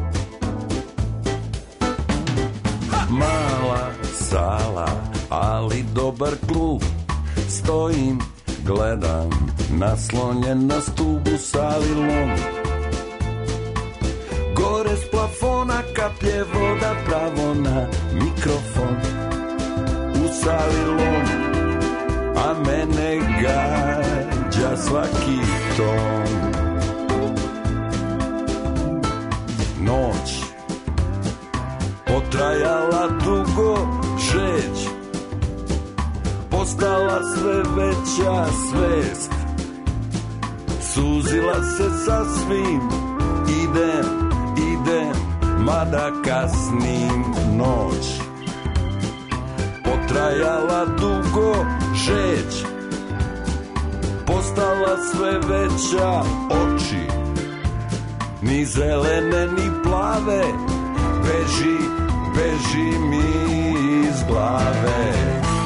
Mala sala, ali dobar klub. Stojim, gledam, naslonjen na stubu sali lom. Gore s plafona kaplje voda pravo na mikrofon. U sali lom, a mene gađa svaki ton. Noć potrajala dugo, žeć postala sve veća svest. Suzila se sasvim, idem, idem, mada kasnim. Noć potrajala dugo, žeć postala sve veća. Oči ni zelene ni plave, beži, beži mi iz glave.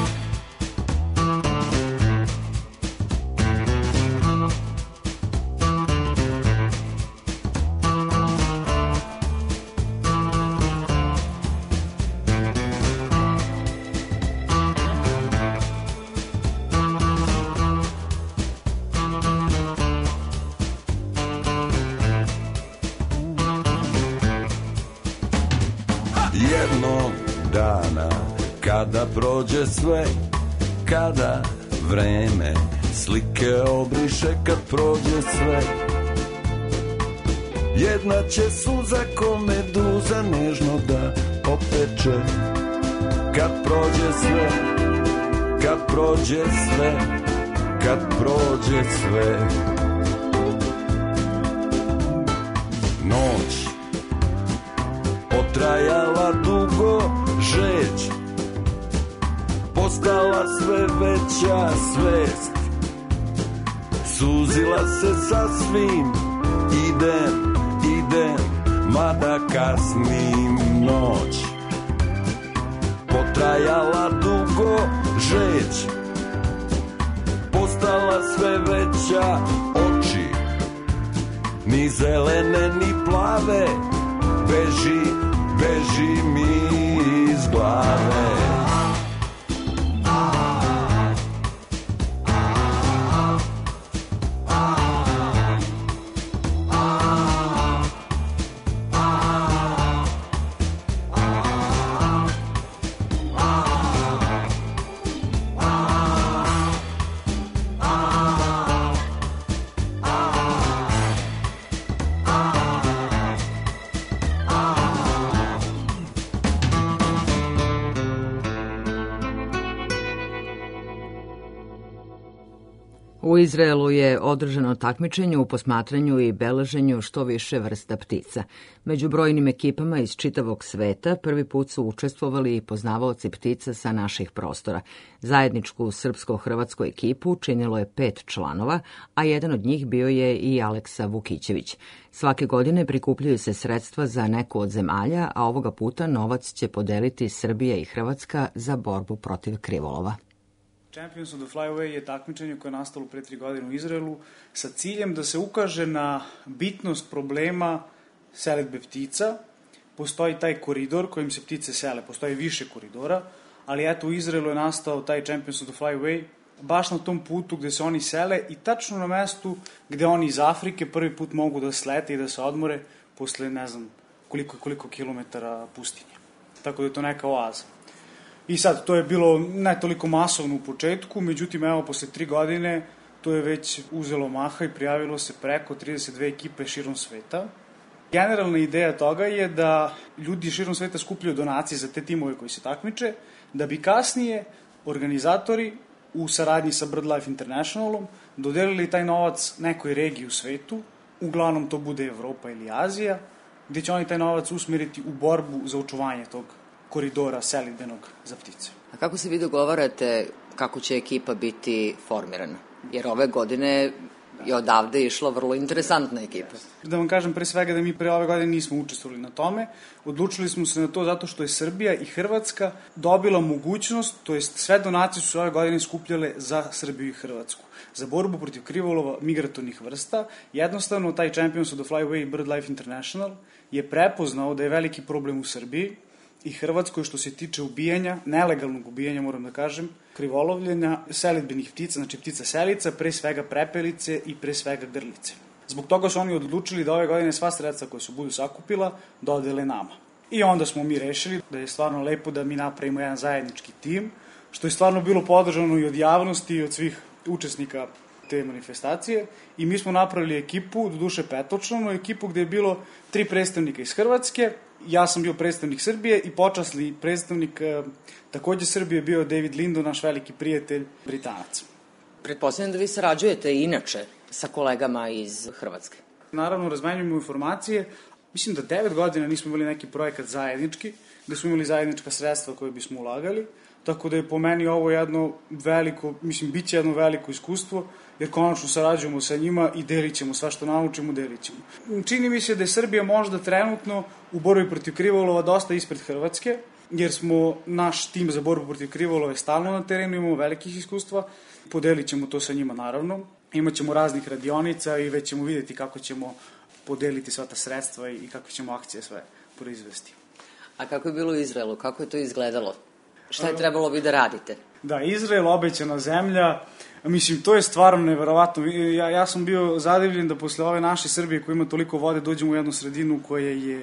Kada prođe sve, kada vreme slike obriše, kad prođe sve, jedna će suza ko meduza nežno da opeče. Kad prođe sve, kad prođe sve, kad prođe sve. Noć potrajala dugo, žeć postala sve veća svest. Suzila se sasvim, idem, idem, mada kasnim. Noć potrajala dugo, žeć postala sve veća. Oči ni zelene ni plave, beži, beži mi iz glave. U Izraelu je održano takmičenje u posmatranju i beleženju što više vrsta ptica. Među brojnim ekipama iz čitavog sveta prvi put su učestvovali i poznavaoci ptica sa naših prostora. Zajedničku srpsko-hrvatsku ekipu činilo je pet članova, a jedan od njih bio je i Aleksa Vukićević. Svake godine prikupljaju se sredstva za neku od zemalja, a ovoga puta novac će podeliti Srbija i Hrvatska za borbu protiv krivolova. Champions of the Flyway je takmičenje koje je nastalo pre tri godine u Izraelu sa ciljem da se ukaže na bitnost problema selidbe ptica. Postoji taj koridor kojim se ptice sele, postoji više koridora, ali eto u Izraelu je nastao taj Champions of the Flyway baš na tom putu gde se oni sele i tačno na mestu gde oni iz Afrike prvi put mogu da slete i da se odmore posle ne znam koliko koliko kilometara pustinje. Tako da je to neka oaza. I sad, to je bilo ne toliko masovno u početku, međutim, evo, posle tri godine to je već uzelo maha i prijavilo se preko trideset dve ekipe širom sveta. Generalna ideja toga je da ljudi širom sveta skupljaju donacije za te timove koji se takmiče, da bi kasnije organizatori u saradnji sa BirdLife Internationalom dodelili taj novac nekoj regiji u svetu, uglavnom to bude Evropa ili Azija, gde će oni taj novac usmeriti u borbu za očuvanje tog koridora selidbenog za ptice. A kako se vi dogovarate kako će ekipa biti formirana? Jer ove godine je odavde išla vrlo interesantna ekipa. Da vam kažem pre svega da mi pre ove godine nismo učestvovali na tome. Odlučili smo se na to zato što je Srbija i Hrvatska dobila mogućnost, to jest sve donacije su se ove godine skupljale za Srbiju i Hrvatsku. Za borbu protiv krivolova migratornih vrsta. Jednostavno, taj Champions of the Flyway BirdLife International je prepoznao da je veliki problem u Srbiji i Hrvatskoj što se tiče ubijanja, nelegalnog ubijanja, moram da kažem, krivolovljenja selidbenih ptica, znači ptica selica, pre svega prepelice i pre svega grlice. Zbog toga su oni odlučili da ove godine sva sredstva koje se budu sakupila dodele nama. I onda smo mi rešili da je stvarno lepo da mi napravimo jedan zajednički tim, što je stvarno bilo podržano i od javnosti i od svih učesnika te manifestacije i mi smo napravili ekipu, doduše petočlanu ekipu gde je bilo tri predstavnika iz Hrvatske, ja sam bio predstavnik Srbije i počasni predstavnik takođe Srbije bio David Lindo, naš veliki prijatelj Britanac. Pretpostavljam da vi sarađujete inače sa kolegama iz Hrvatske. Naravno, razmenjujemo informacije. Mislim da devet godina nismo imali neki projekat zajednički, gde smo imali zajednička sredstva koje bismo ulagali, tako da je po meni ovo jedno veliko, mislim, bit će jedno veliko iskustvo, jer konačno sarađujemo sa njima i delit ćemo sve što naučimo, delit ćemo. Čini mi se da je Srbija možda trenutno u borbi protiv krivolova dosta ispred Hrvatske, jer smo naš tim za borbu protiv krivolova stalno na terenu, imamo velikih iskustva, podelit ćemo to sa njima naravno, imaćemo raznih radionica i već ćemo videti kako ćemo podeliti sva ta sredstva i kako ćemo akcije sve proizvesti. A kako je bilo u Izraelu? Kako je to izgledalo? Šta je trebalo vi da radite? Da, Izrael, obećana zemlja, mislim, to je stvarno neverovatno. Ja, ja sam bio zadivljen da posle ove naše Srbije koja ima toliko vode dođemo u jednu sredinu koja je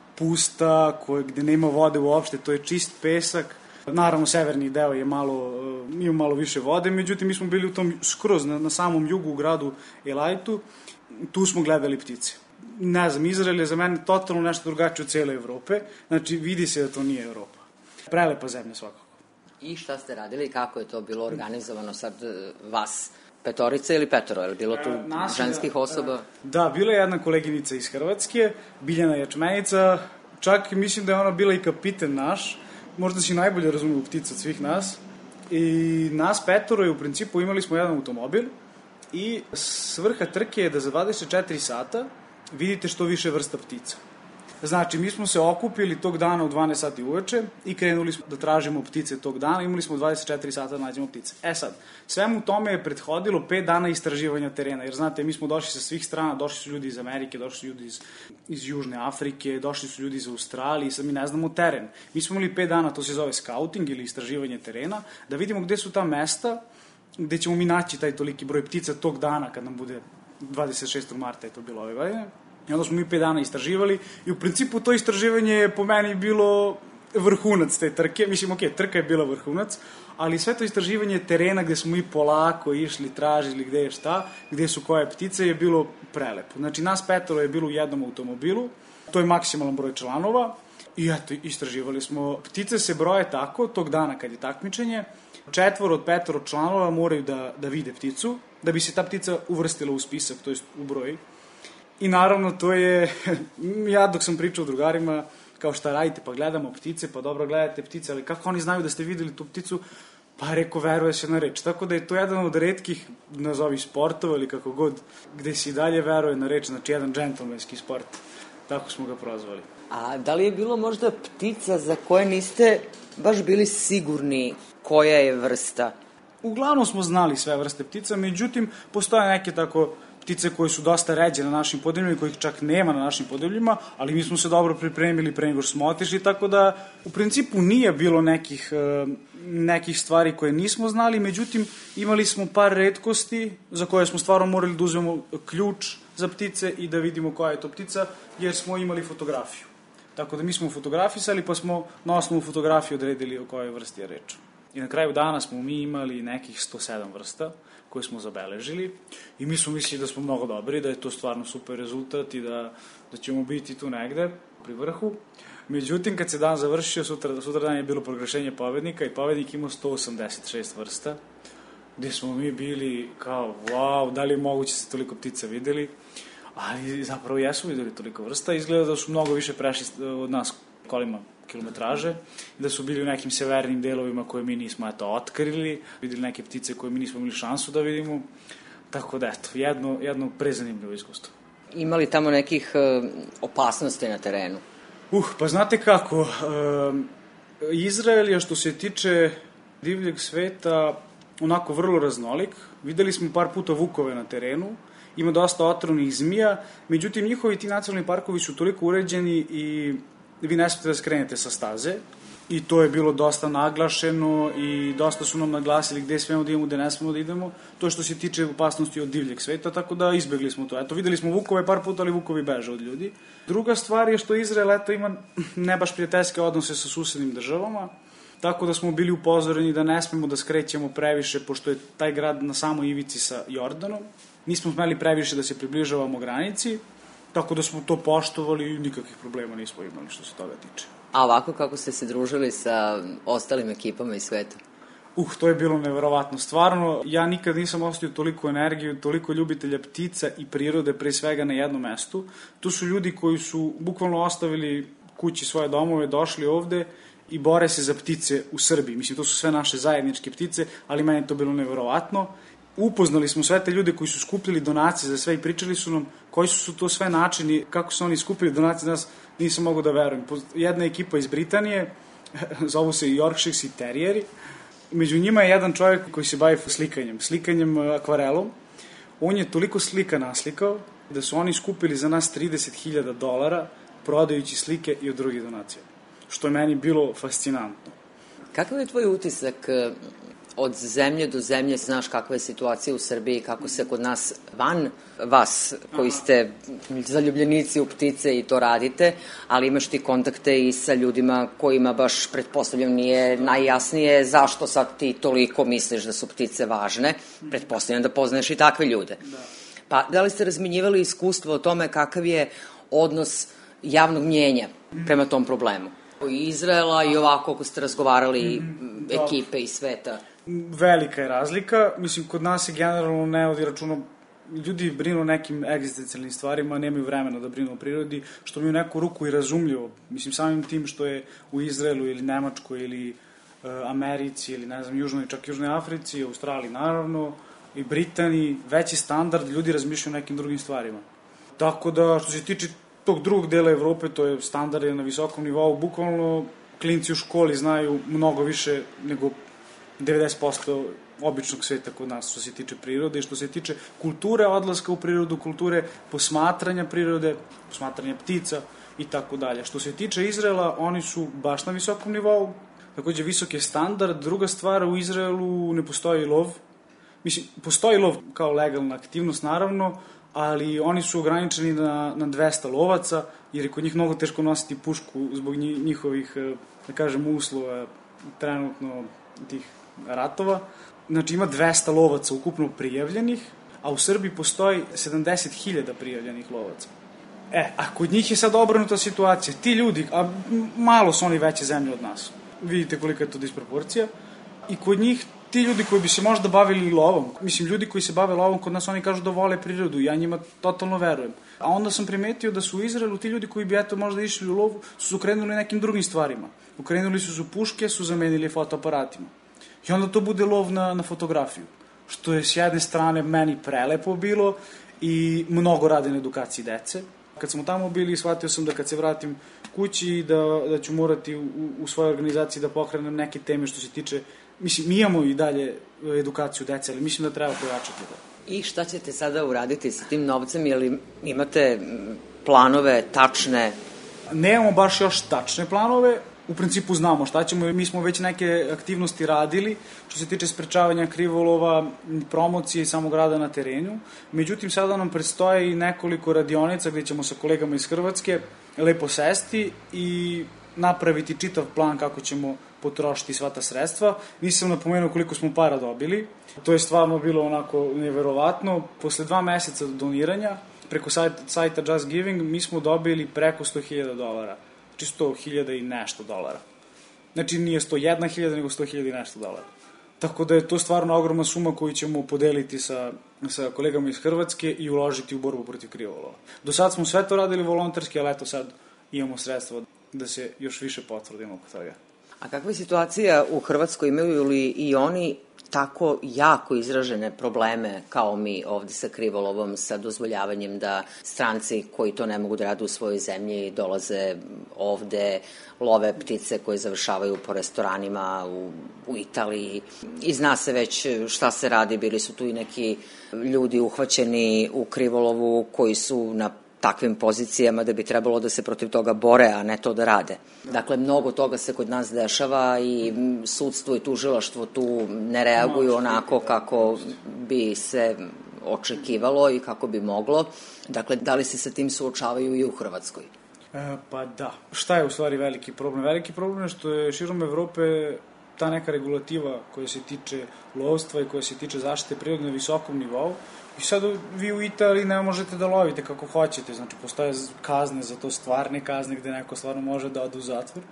pusta, koja, gde nema vode uopšte, to je čist pesak. Naravno, severni deo je malo, ima malo više vode, međutim, mi smo bili u tom skroz na, na samom jugu u gradu Elajtu, tu smo gledali ptice. Ne znam, Izrael je za mene totalno nešto drugačije od cele Evrope, znači vidi se da to nije Evropa. Prelepa zemlja svakako. I šta ste radili, kako je to bilo organizovano sad vas? Petorica ili petoro, je li bilo tu Nas, ženskih osoba? Da, bila je jedna koleginica iz Hrvatske, Biljana Jačmenica, čak mislim da je ona bila i kapiten naš, možda si najbolje razumiju ptica od svih nas. I nas petoro je u principu imali smo jedan automobil i svrha trke je da za dvadeset četiri sata vidite što više vrsta ptica. Znači, mi smo se okupili tog dana u dvanaest sati uveče i krenuli smo da tražimo ptice tog dana, imali smo dvadeset četiri sata da nađemo ptice. E sad, svemu tome je prethodilo pet dana istraživanja terena, jer znate, mi smo došli sa svih strana, došli su ljudi iz Amerike, došli su ljudi iz, iz Južne Afrike, došli su ljudi iz Australije, sad mi ne znamo teren. Mi smo imali pet dana, to se zove scouting ili istraživanje terena, da vidimo gde su ta mesta gde ćemo mi naći taj toliki broj ptica tog dana kad nam bude dvadeset šestog marta je to bilo ove godine. I onda smo mi pet dana istraživali i u principu to istraživanje je po meni bilo vrhunac te trke. Mislim, ok, trka je bila vrhunac, ali sve to istraživanje terena gde smo mi polako išli, tražili gde je šta, gde su koje ptice je bilo prelepo. Znači, nas petoro je bilo u jednom automobilu, to je maksimalan broj članova i eto, istraživali smo. Ptice se broje tako, tog dana kad je takmičenje, četvoro od petoro članova moraju da, da vide pticu, da bi se ta ptica uvrstila u spisak, to jest u broj. I naravno to je, ja dok sam pričao drugarima, kao šta radite, pa gledamo ptice, pa dobro gledate ptice, ali kako oni znaju da ste videli tu pticu? Pa reko, veruje se na reč. Tako da je to jedan od retkih, nazovi sportova ili kako god, gde se i dalje veruje na reč, znači jedan džentlmenski sport. Tako smo ga prozvali. A da li je bilo možda ptica za koje niste baš bili sigurni koja je vrsta? Uglavnom smo znali sve vrste ptica, međutim, postoje neke tako ptice koje su dosta ređe na našim podnebljima, kojih čak nema na našim podnebljima, ali mi smo se dobro pripremili pre nego što smo otišli, tako da u principu nije bilo nekih, nekih stvari koje nismo znali, međutim imali smo par retkosti za koje smo stvarno morali da uzmemo ključ za ptice i da vidimo koja je to ptica, jer smo imali fotografiju. Tako da mi smo fotografisali, pa smo na osnovu fotografije odredili o kojoj vrsti je reč. I na kraju dana smo mi imali nekih sto sedam vrsta koje smo zabeležili i mi smo mislili da smo mnogo dobri, da je to stvarno super rezultat i da, da ćemo biti tu negde pri vrhu. Međutim, kad se dan završio, sutra, sutra dan je bilo proglašenje pobednika i pobednik imao sto osamdeset šest vrsta, gde smo mi bili kao, wow, da li je moguće se toliko ptica videli, ali zapravo jesu videli toliko vrsta. Izgleda da su mnogo više prešli od nas kolima kilometraže, da su bili u nekim severnim delovima koje mi nismo eto otkrili, videli neke ptice koje mi nismo imali šansu da vidimo, tako da eto, jedno, jedno prezanimljivo iskustvo. Ima li tamo nekih uh, opasnosti na terenu? Uh, pa znate kako, uh, Izrael je što se tiče divljeg sveta onako vrlo raznolik, videli smo par puta vukove na terenu, ima dosta otrovnih zmija, međutim njihovi ti nacionalni parkovi su toliko uređeni i vi ne smete da skrenete sa staze i to je bilo dosta naglašeno i dosta su nam naglasili gde smemo da idemo, gde ne smemo da idemo, to što se tiče opasnosti od divljeg sveta, tako da izbegli smo to. Eto, videli smo vukove par puta, ali vukovi beže od ljudi. Druga stvar je što Izrael eto ima ne baš prijateljske odnose sa susednim državama, tako da smo bili upozoreni da ne smemo da skrećemo previše, pošto je taj grad na samoj ivici sa Jordanom. Nismo smeli previše da se približavamo granici, tako da smo to poštovali i nikakvih problema nismo imali što se toga tiče. A ovako kako ste se družili sa ostalim ekipama iz sveta? Uh, to je bilo neverovatno. Stvarno, ja nikad nisam ostavio toliko energiju, toliko ljubitelja ptica i prirode, pre svega na jednom mestu. Tu su ljudi koji su bukvalno ostavili kući svoje domove, došli ovde i bore se za ptice u Srbiji. Mislim, to su sve naše zajedničke ptice, ali meni je to bilo neverovatno. Upoznali smo sve te ljude koji su skupljali donacije za sve i pričali su nam koji su to sve načini, kako su oni skupili donacije za nas, nisam mogu da verujem. Jedna ekipa iz Britanije, zovu se Yorkshire Terrieri, među njima je jedan čovjek koji se bavi slikanjem, slikanjem akvarelom. On je toliko slika naslikao da su oni skupili za nas trideset hiljada dolara prodajući slike i od drugih donacija, što je meni bilo fascinantno. Kakav je tvoj utisak od zemlje do zemlje? Znaš kakva je situacija u Srbiji, kako se kod nas van vas, koji ste zaljubljenici u ptice i to radite, ali imaš ti kontakte i sa ljudima kojima baš, pretpostavljam, nije najjasnije zašto sad ti toliko misliš da su ptice važne. Pretpostavljam da poznaješ i takve ljude. Pa da li ste razmenjivali iskustvo o tome kakav je odnos javnog mnjenja prema tom problemu? I Izraela i ovako ako ste razgovarali mm, ekipe iz sveta? Velika je razlika. Mislim, kod nas je generalno ne vodi računa, ljudi brinu o nekim egzistencijalnim stvarima, nemaju vremena da brinu o prirodi, što mi u neku ruku i razumljivo. Mislim, samim tim što je u Izraelu ili Nemačkoj ili uh, Americi ili, ne znam, Južnoj, čak Južnoj Africi, Australiji naravno, i Britaniji, veći standard, ljudi razmišljaju o nekim drugim stvarima. Tako da, što se tiče tog drugog dela Evrope, to je standard je na visokom nivou, bukvalno klinci u školi znaju mnogo više nego devedeset posto običnog sveta kod nas što se tiče prirode i što se tiče kulture odlaska u prirodu, kulture posmatranja prirode, posmatranja ptica i tako dalje. Što se tiče Izraela, oni su baš na visokom nivou, takođe visok je standard. Druga stvar, u Izraelu ne postoji lov. Mislim, postoji lov kao legalna aktivnost, naravno, ali oni su ograničeni na, na dvesta lovaca, jer je kod njih mnogo teško nositi pušku zbog njihovih, da kažem, uslova trenutno tih ratova. Znači ima dvesta lovaca ukupno prijavljenih, a u Srbiji postoji sedamdeset hiljada prijavljenih lovaca. E, a kod njih je sad obrnuta situacija. Ti ljudi, a malo su oni veće zemlje od nas, vidite kolika je to disproporcija, i kod njih ti ljudi koji bi se možda bavili lovom, mislim, ljudi koji se bave lovom, kod nas oni kažu da vole prirodu, ja njima totalno verujem. A onda sam primetio da su u Izraelu ti ljudi koji bi eto možda išli u lovu, su se ukrenuli nekim drugim stvarima. Ukrenuli su su puške, su zamenili fotoaparatima. I onda to bude lov na, na fotografiju. Što je s jedne strane meni prelepo bilo i mnogo rade na edukaciji dece. Kad smo tamo bili, shvatio sam da kad se vratim kući, da, da ću morati u, u svojoj organizaciji da pokrenem neke teme što se tiče, mislim, mi imamo i dalje edukaciju dece, ali mislim da treba pojačati to. I šta ćete sada uraditi sa tim novcem, ili imate planove tačne? Nemamo baš još tačne planove, u principu znamo šta ćemo, mi smo već neke aktivnosti radili, što se tiče sprečavanja krivolova, promocije i samog rada na terenu. Međutim, sada nam predstoje i nekoliko radionica gde ćemo sa kolegama iz Hrvatske lepo sesti i napraviti čitav plan kako ćemo potrošiti sva ta sredstva. Nisam napomenuo koliko smo para dobili. To je stvarno bilo onako neverovatno. Posle dva meseca doniranja, preko sajta, sajta Just Giving, mi smo dobili preko sto hiljada dolara. Znači sto hiljada i nešto dolara. Znači nije sto jedna hiljada, nego sto hiljada i nešto dolara. Tako da je to stvarno ogromna suma koju ćemo podeliti sa, sa kolegama iz Hrvatske i uložiti u borbu protiv krivolova. Do sad smo sve to radili volonterski, ali eto sad imamo sredstva da se još više potvrdimo oko toga. A kakva je situacija u Hrvatskoj? Imaju li i oni tako jako izražene probleme kao mi ovde sa krivolovom, sa dozvoljavanjem da stranci koji to ne mogu da rade u svojoj zemlji dolaze ovde, love ptice koje završavaju po restoranima u, u Italiji i zna se već šta se radi, bili su tu i neki ljudi uhvaćeni u krivolovu koji su na takvim pozicijama da bi trebalo da se protiv toga bore, a ne to da rade. Dakle, mnogo toga se kod nas dešava i sudstvo i tužilaštvo tu ne reaguju onako kako bi se očekivalo i kako bi moglo. Dakle, da li se sa tim suočavaju i u Hrvatskoj? E, pa da. Šta je u stvari veliki problem? Veliki problem je što je širom Evrope ta neka regulativa koja se tiče lovstva i koja se tiče zaštite prirode na visokom nivou. I sad vi u Italiji ne možete da lovite kako hoćete, znači postoje kazne za to, stvarne kazne gde neko stvarno može da ode u zatvor.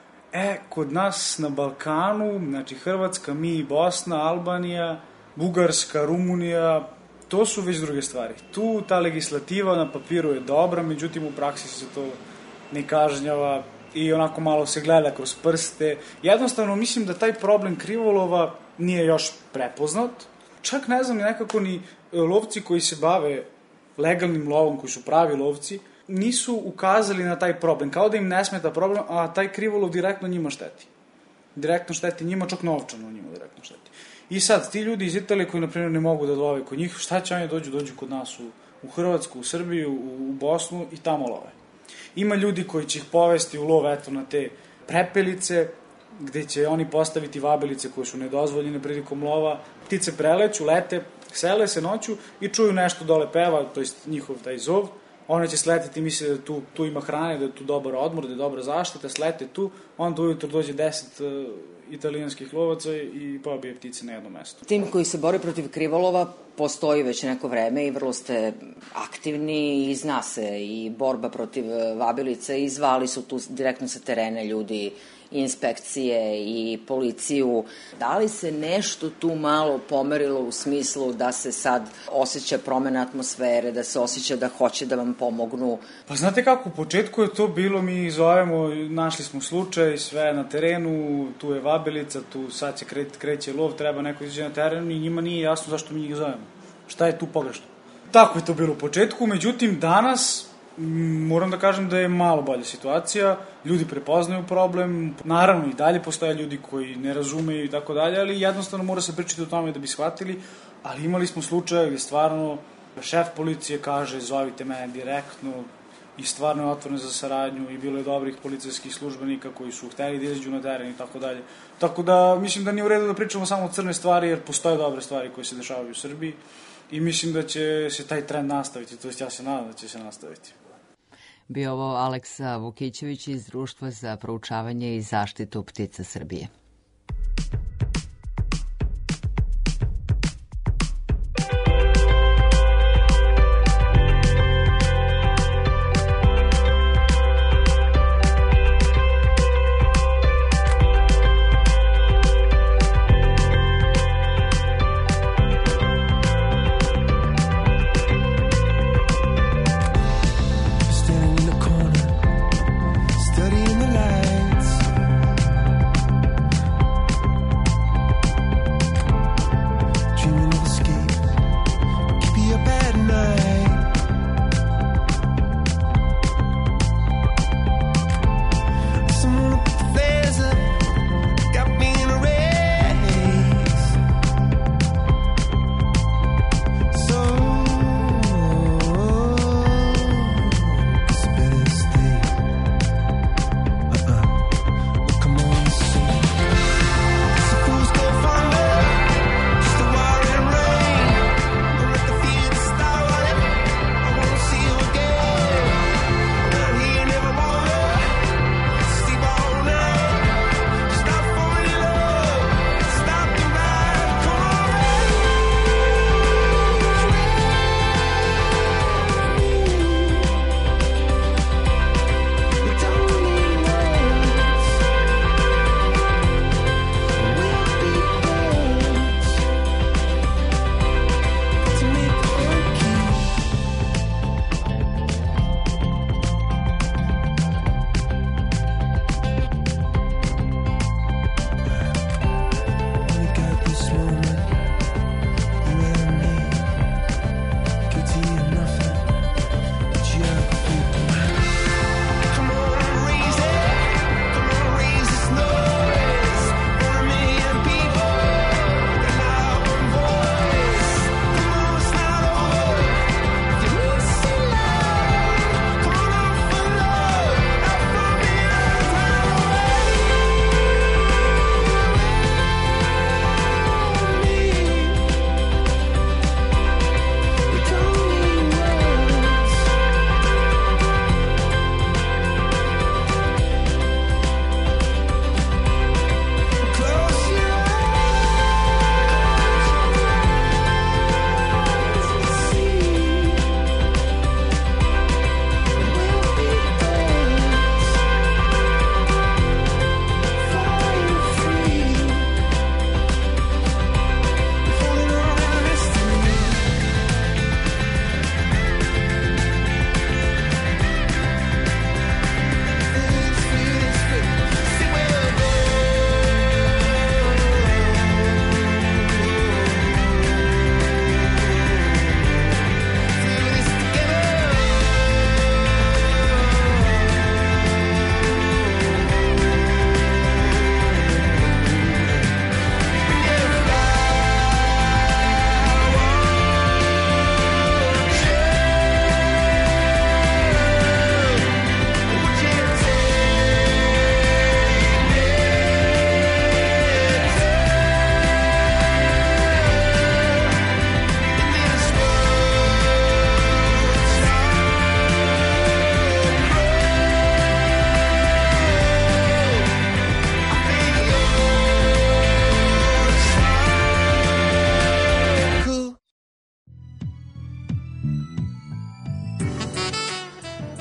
E, kod nas na Balkanu, znači Hrvatska, mi, Bosna, Albanija, Bugarska, Rumunija, to su već druge stvari. Tu ta legislativa na papiru je dobra, međutim u praksi se to ne kažnjava i onako malo se gleda kroz prste. Jednostavno mislim da taj problem krivolova nije još prepoznat. Čak ne znam nekako ni lovci koji se bave legalnim lovom, koji su pravi lovci, nisu ukazali na taj problem. Kao da im ne smeta problem, a taj krivolov direktno njima šteti. Direktno šteti njima, čak novčano njima direktno šteti. I sad, ti ljudi iz Italije koji, na primjer, ne mogu da love kod njih, šta će oni dođu? Dođu kod nas u, u Hrvatsku, u Srbiju, u, u Bosnu i tamo love. Ima ljudi koji će ih povesti u lov, eto, na te prepelice, gde će oni postaviti vabilice koje su nedozvoljene prilikom lova. Ptice preleću, lete, sele se noću i čuju nešto dole peva, to je njihov taj zov. One će sleteti, misle da tu, tu ima hrane, da je tu dobar odmor, da je dobra zaštita, slete tu, onda ujutro dođe deset uh, italijanskih lovaca i pobije ptice na jedno mesto. Tim koji se bori protiv krivolova postoji već neko vreme i vrlo ste aktivni i zna se i borba protiv vabilice i zvali su tu direktno sa terene ljudi, inspekcije i policiju. Da li se nešto tu malo pomerilo u smislu da se sad osjeća promena atmosfere, da se osjeća da hoće da vam pomognu? Pa znate kako, u početku je to bilo, mi zovemo, našli smo slučaj, sve na terenu, tu je vabilica, tu sad se kre, kreće lov, treba neko izađe na terenu i njima nije jasno zašto mi njih zovemo. Šta je tu pogrešno? Tako je to bilo u početku, međutim danas moram da kažem da je malo bolja situacija, ljudi prepoznaju problem, naravno i dalje postoje ljudi koji ne razumeju i tako dalje, ali jednostavno mora se pričati o tome da bi shvatili, ali imali smo slučaje gde stvarno šef policije kaže zovite mene direktno i stvarno je otvoren za saradnju i bilo je dobrih policijskih službenika koji su hteli da izađu na teren i tako dalje. Tako da mislim da nije u redu da pričamo samo o crne stvari jer postoje dobre stvari koje se dešavaju u Srbiji i mislim da će se taj trend nastaviti, to jest ja se nadam da će se nastaviti. Bio ovo Aleksa Vukićević iz Društva za proučavanje i zaštitu ptica Srbije.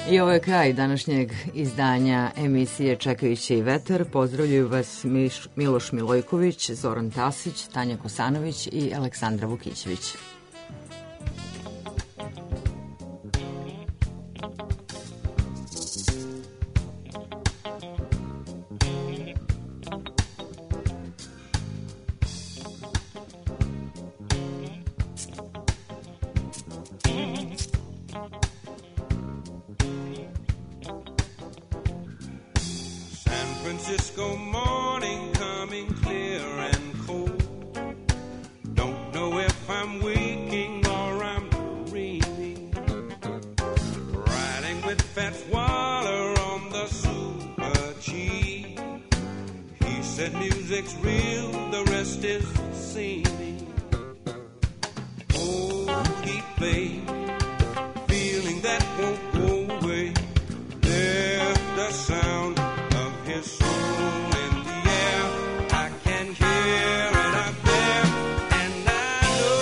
I ovo je kraj današnjeg izdanja emisije Čekajući vetar. Pozdravljaju vas Miš, Miloš Milojković, Zoran Tasić, Tanja Kosanović i Aleksandra Vukićević. Francisco morning coming clear and cold. Don't know if I'm waking or I'm dreaming. Riding with Fats Waller on the Super G. He said music's real, the rest is seeming. Oh, he played, feeling that won't go away. There's the sound of his soul in the air. I can hear it out there, and I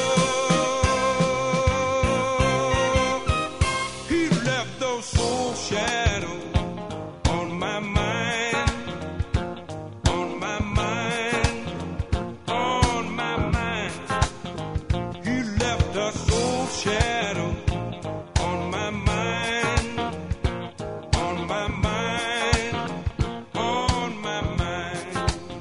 know he left those soul shadows on my mind, on my mind, on my mind. He left a soul shadow on my mind, on my mind, on my mind.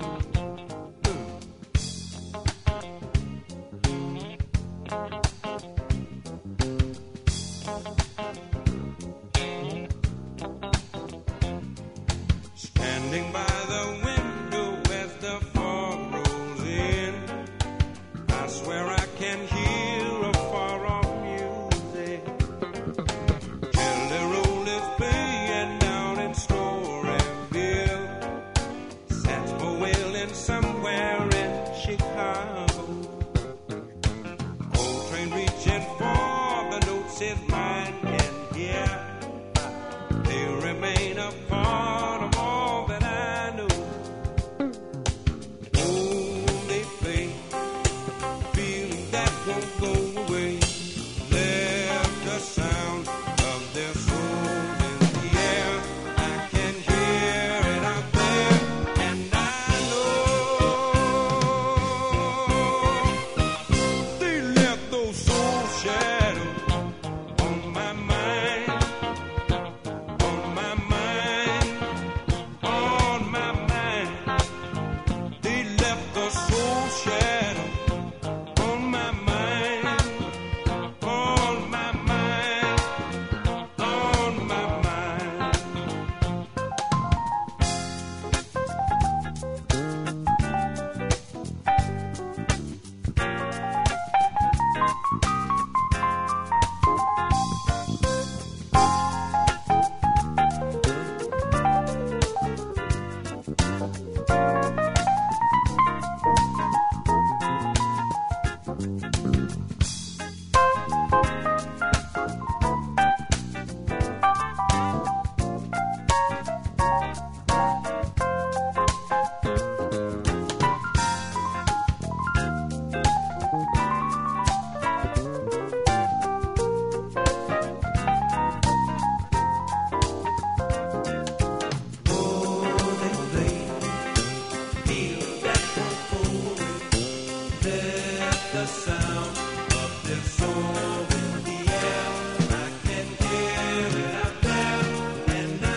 Standing by the window as the fog rolls in, I swear I can hear a far-off music. Jelly Roll is playing down in Storyville. Saxophone wailing somewhere in Chicago. Coltrane reaching for the notes his mind can hear. They remain a part of all that I know. Oh, they play, feeling that won't go away. Left the sound of their souls in the air. I can hear it out there, and I know they left those soul shadows on my mind, on my mind, on my mind. They left the soul shadow on my mind, on my mind, on my mind. The sound of their soul in the air. I can hear it out there, and I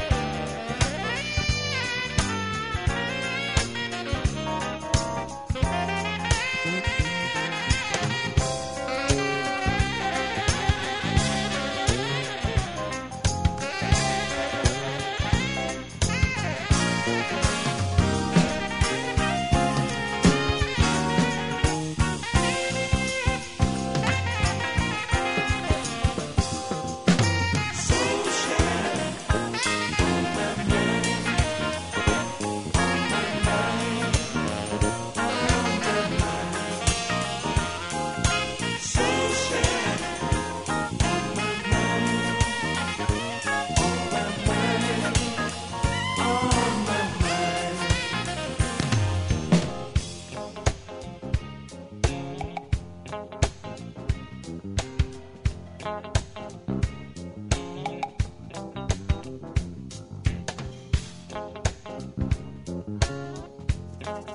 know. Thank you.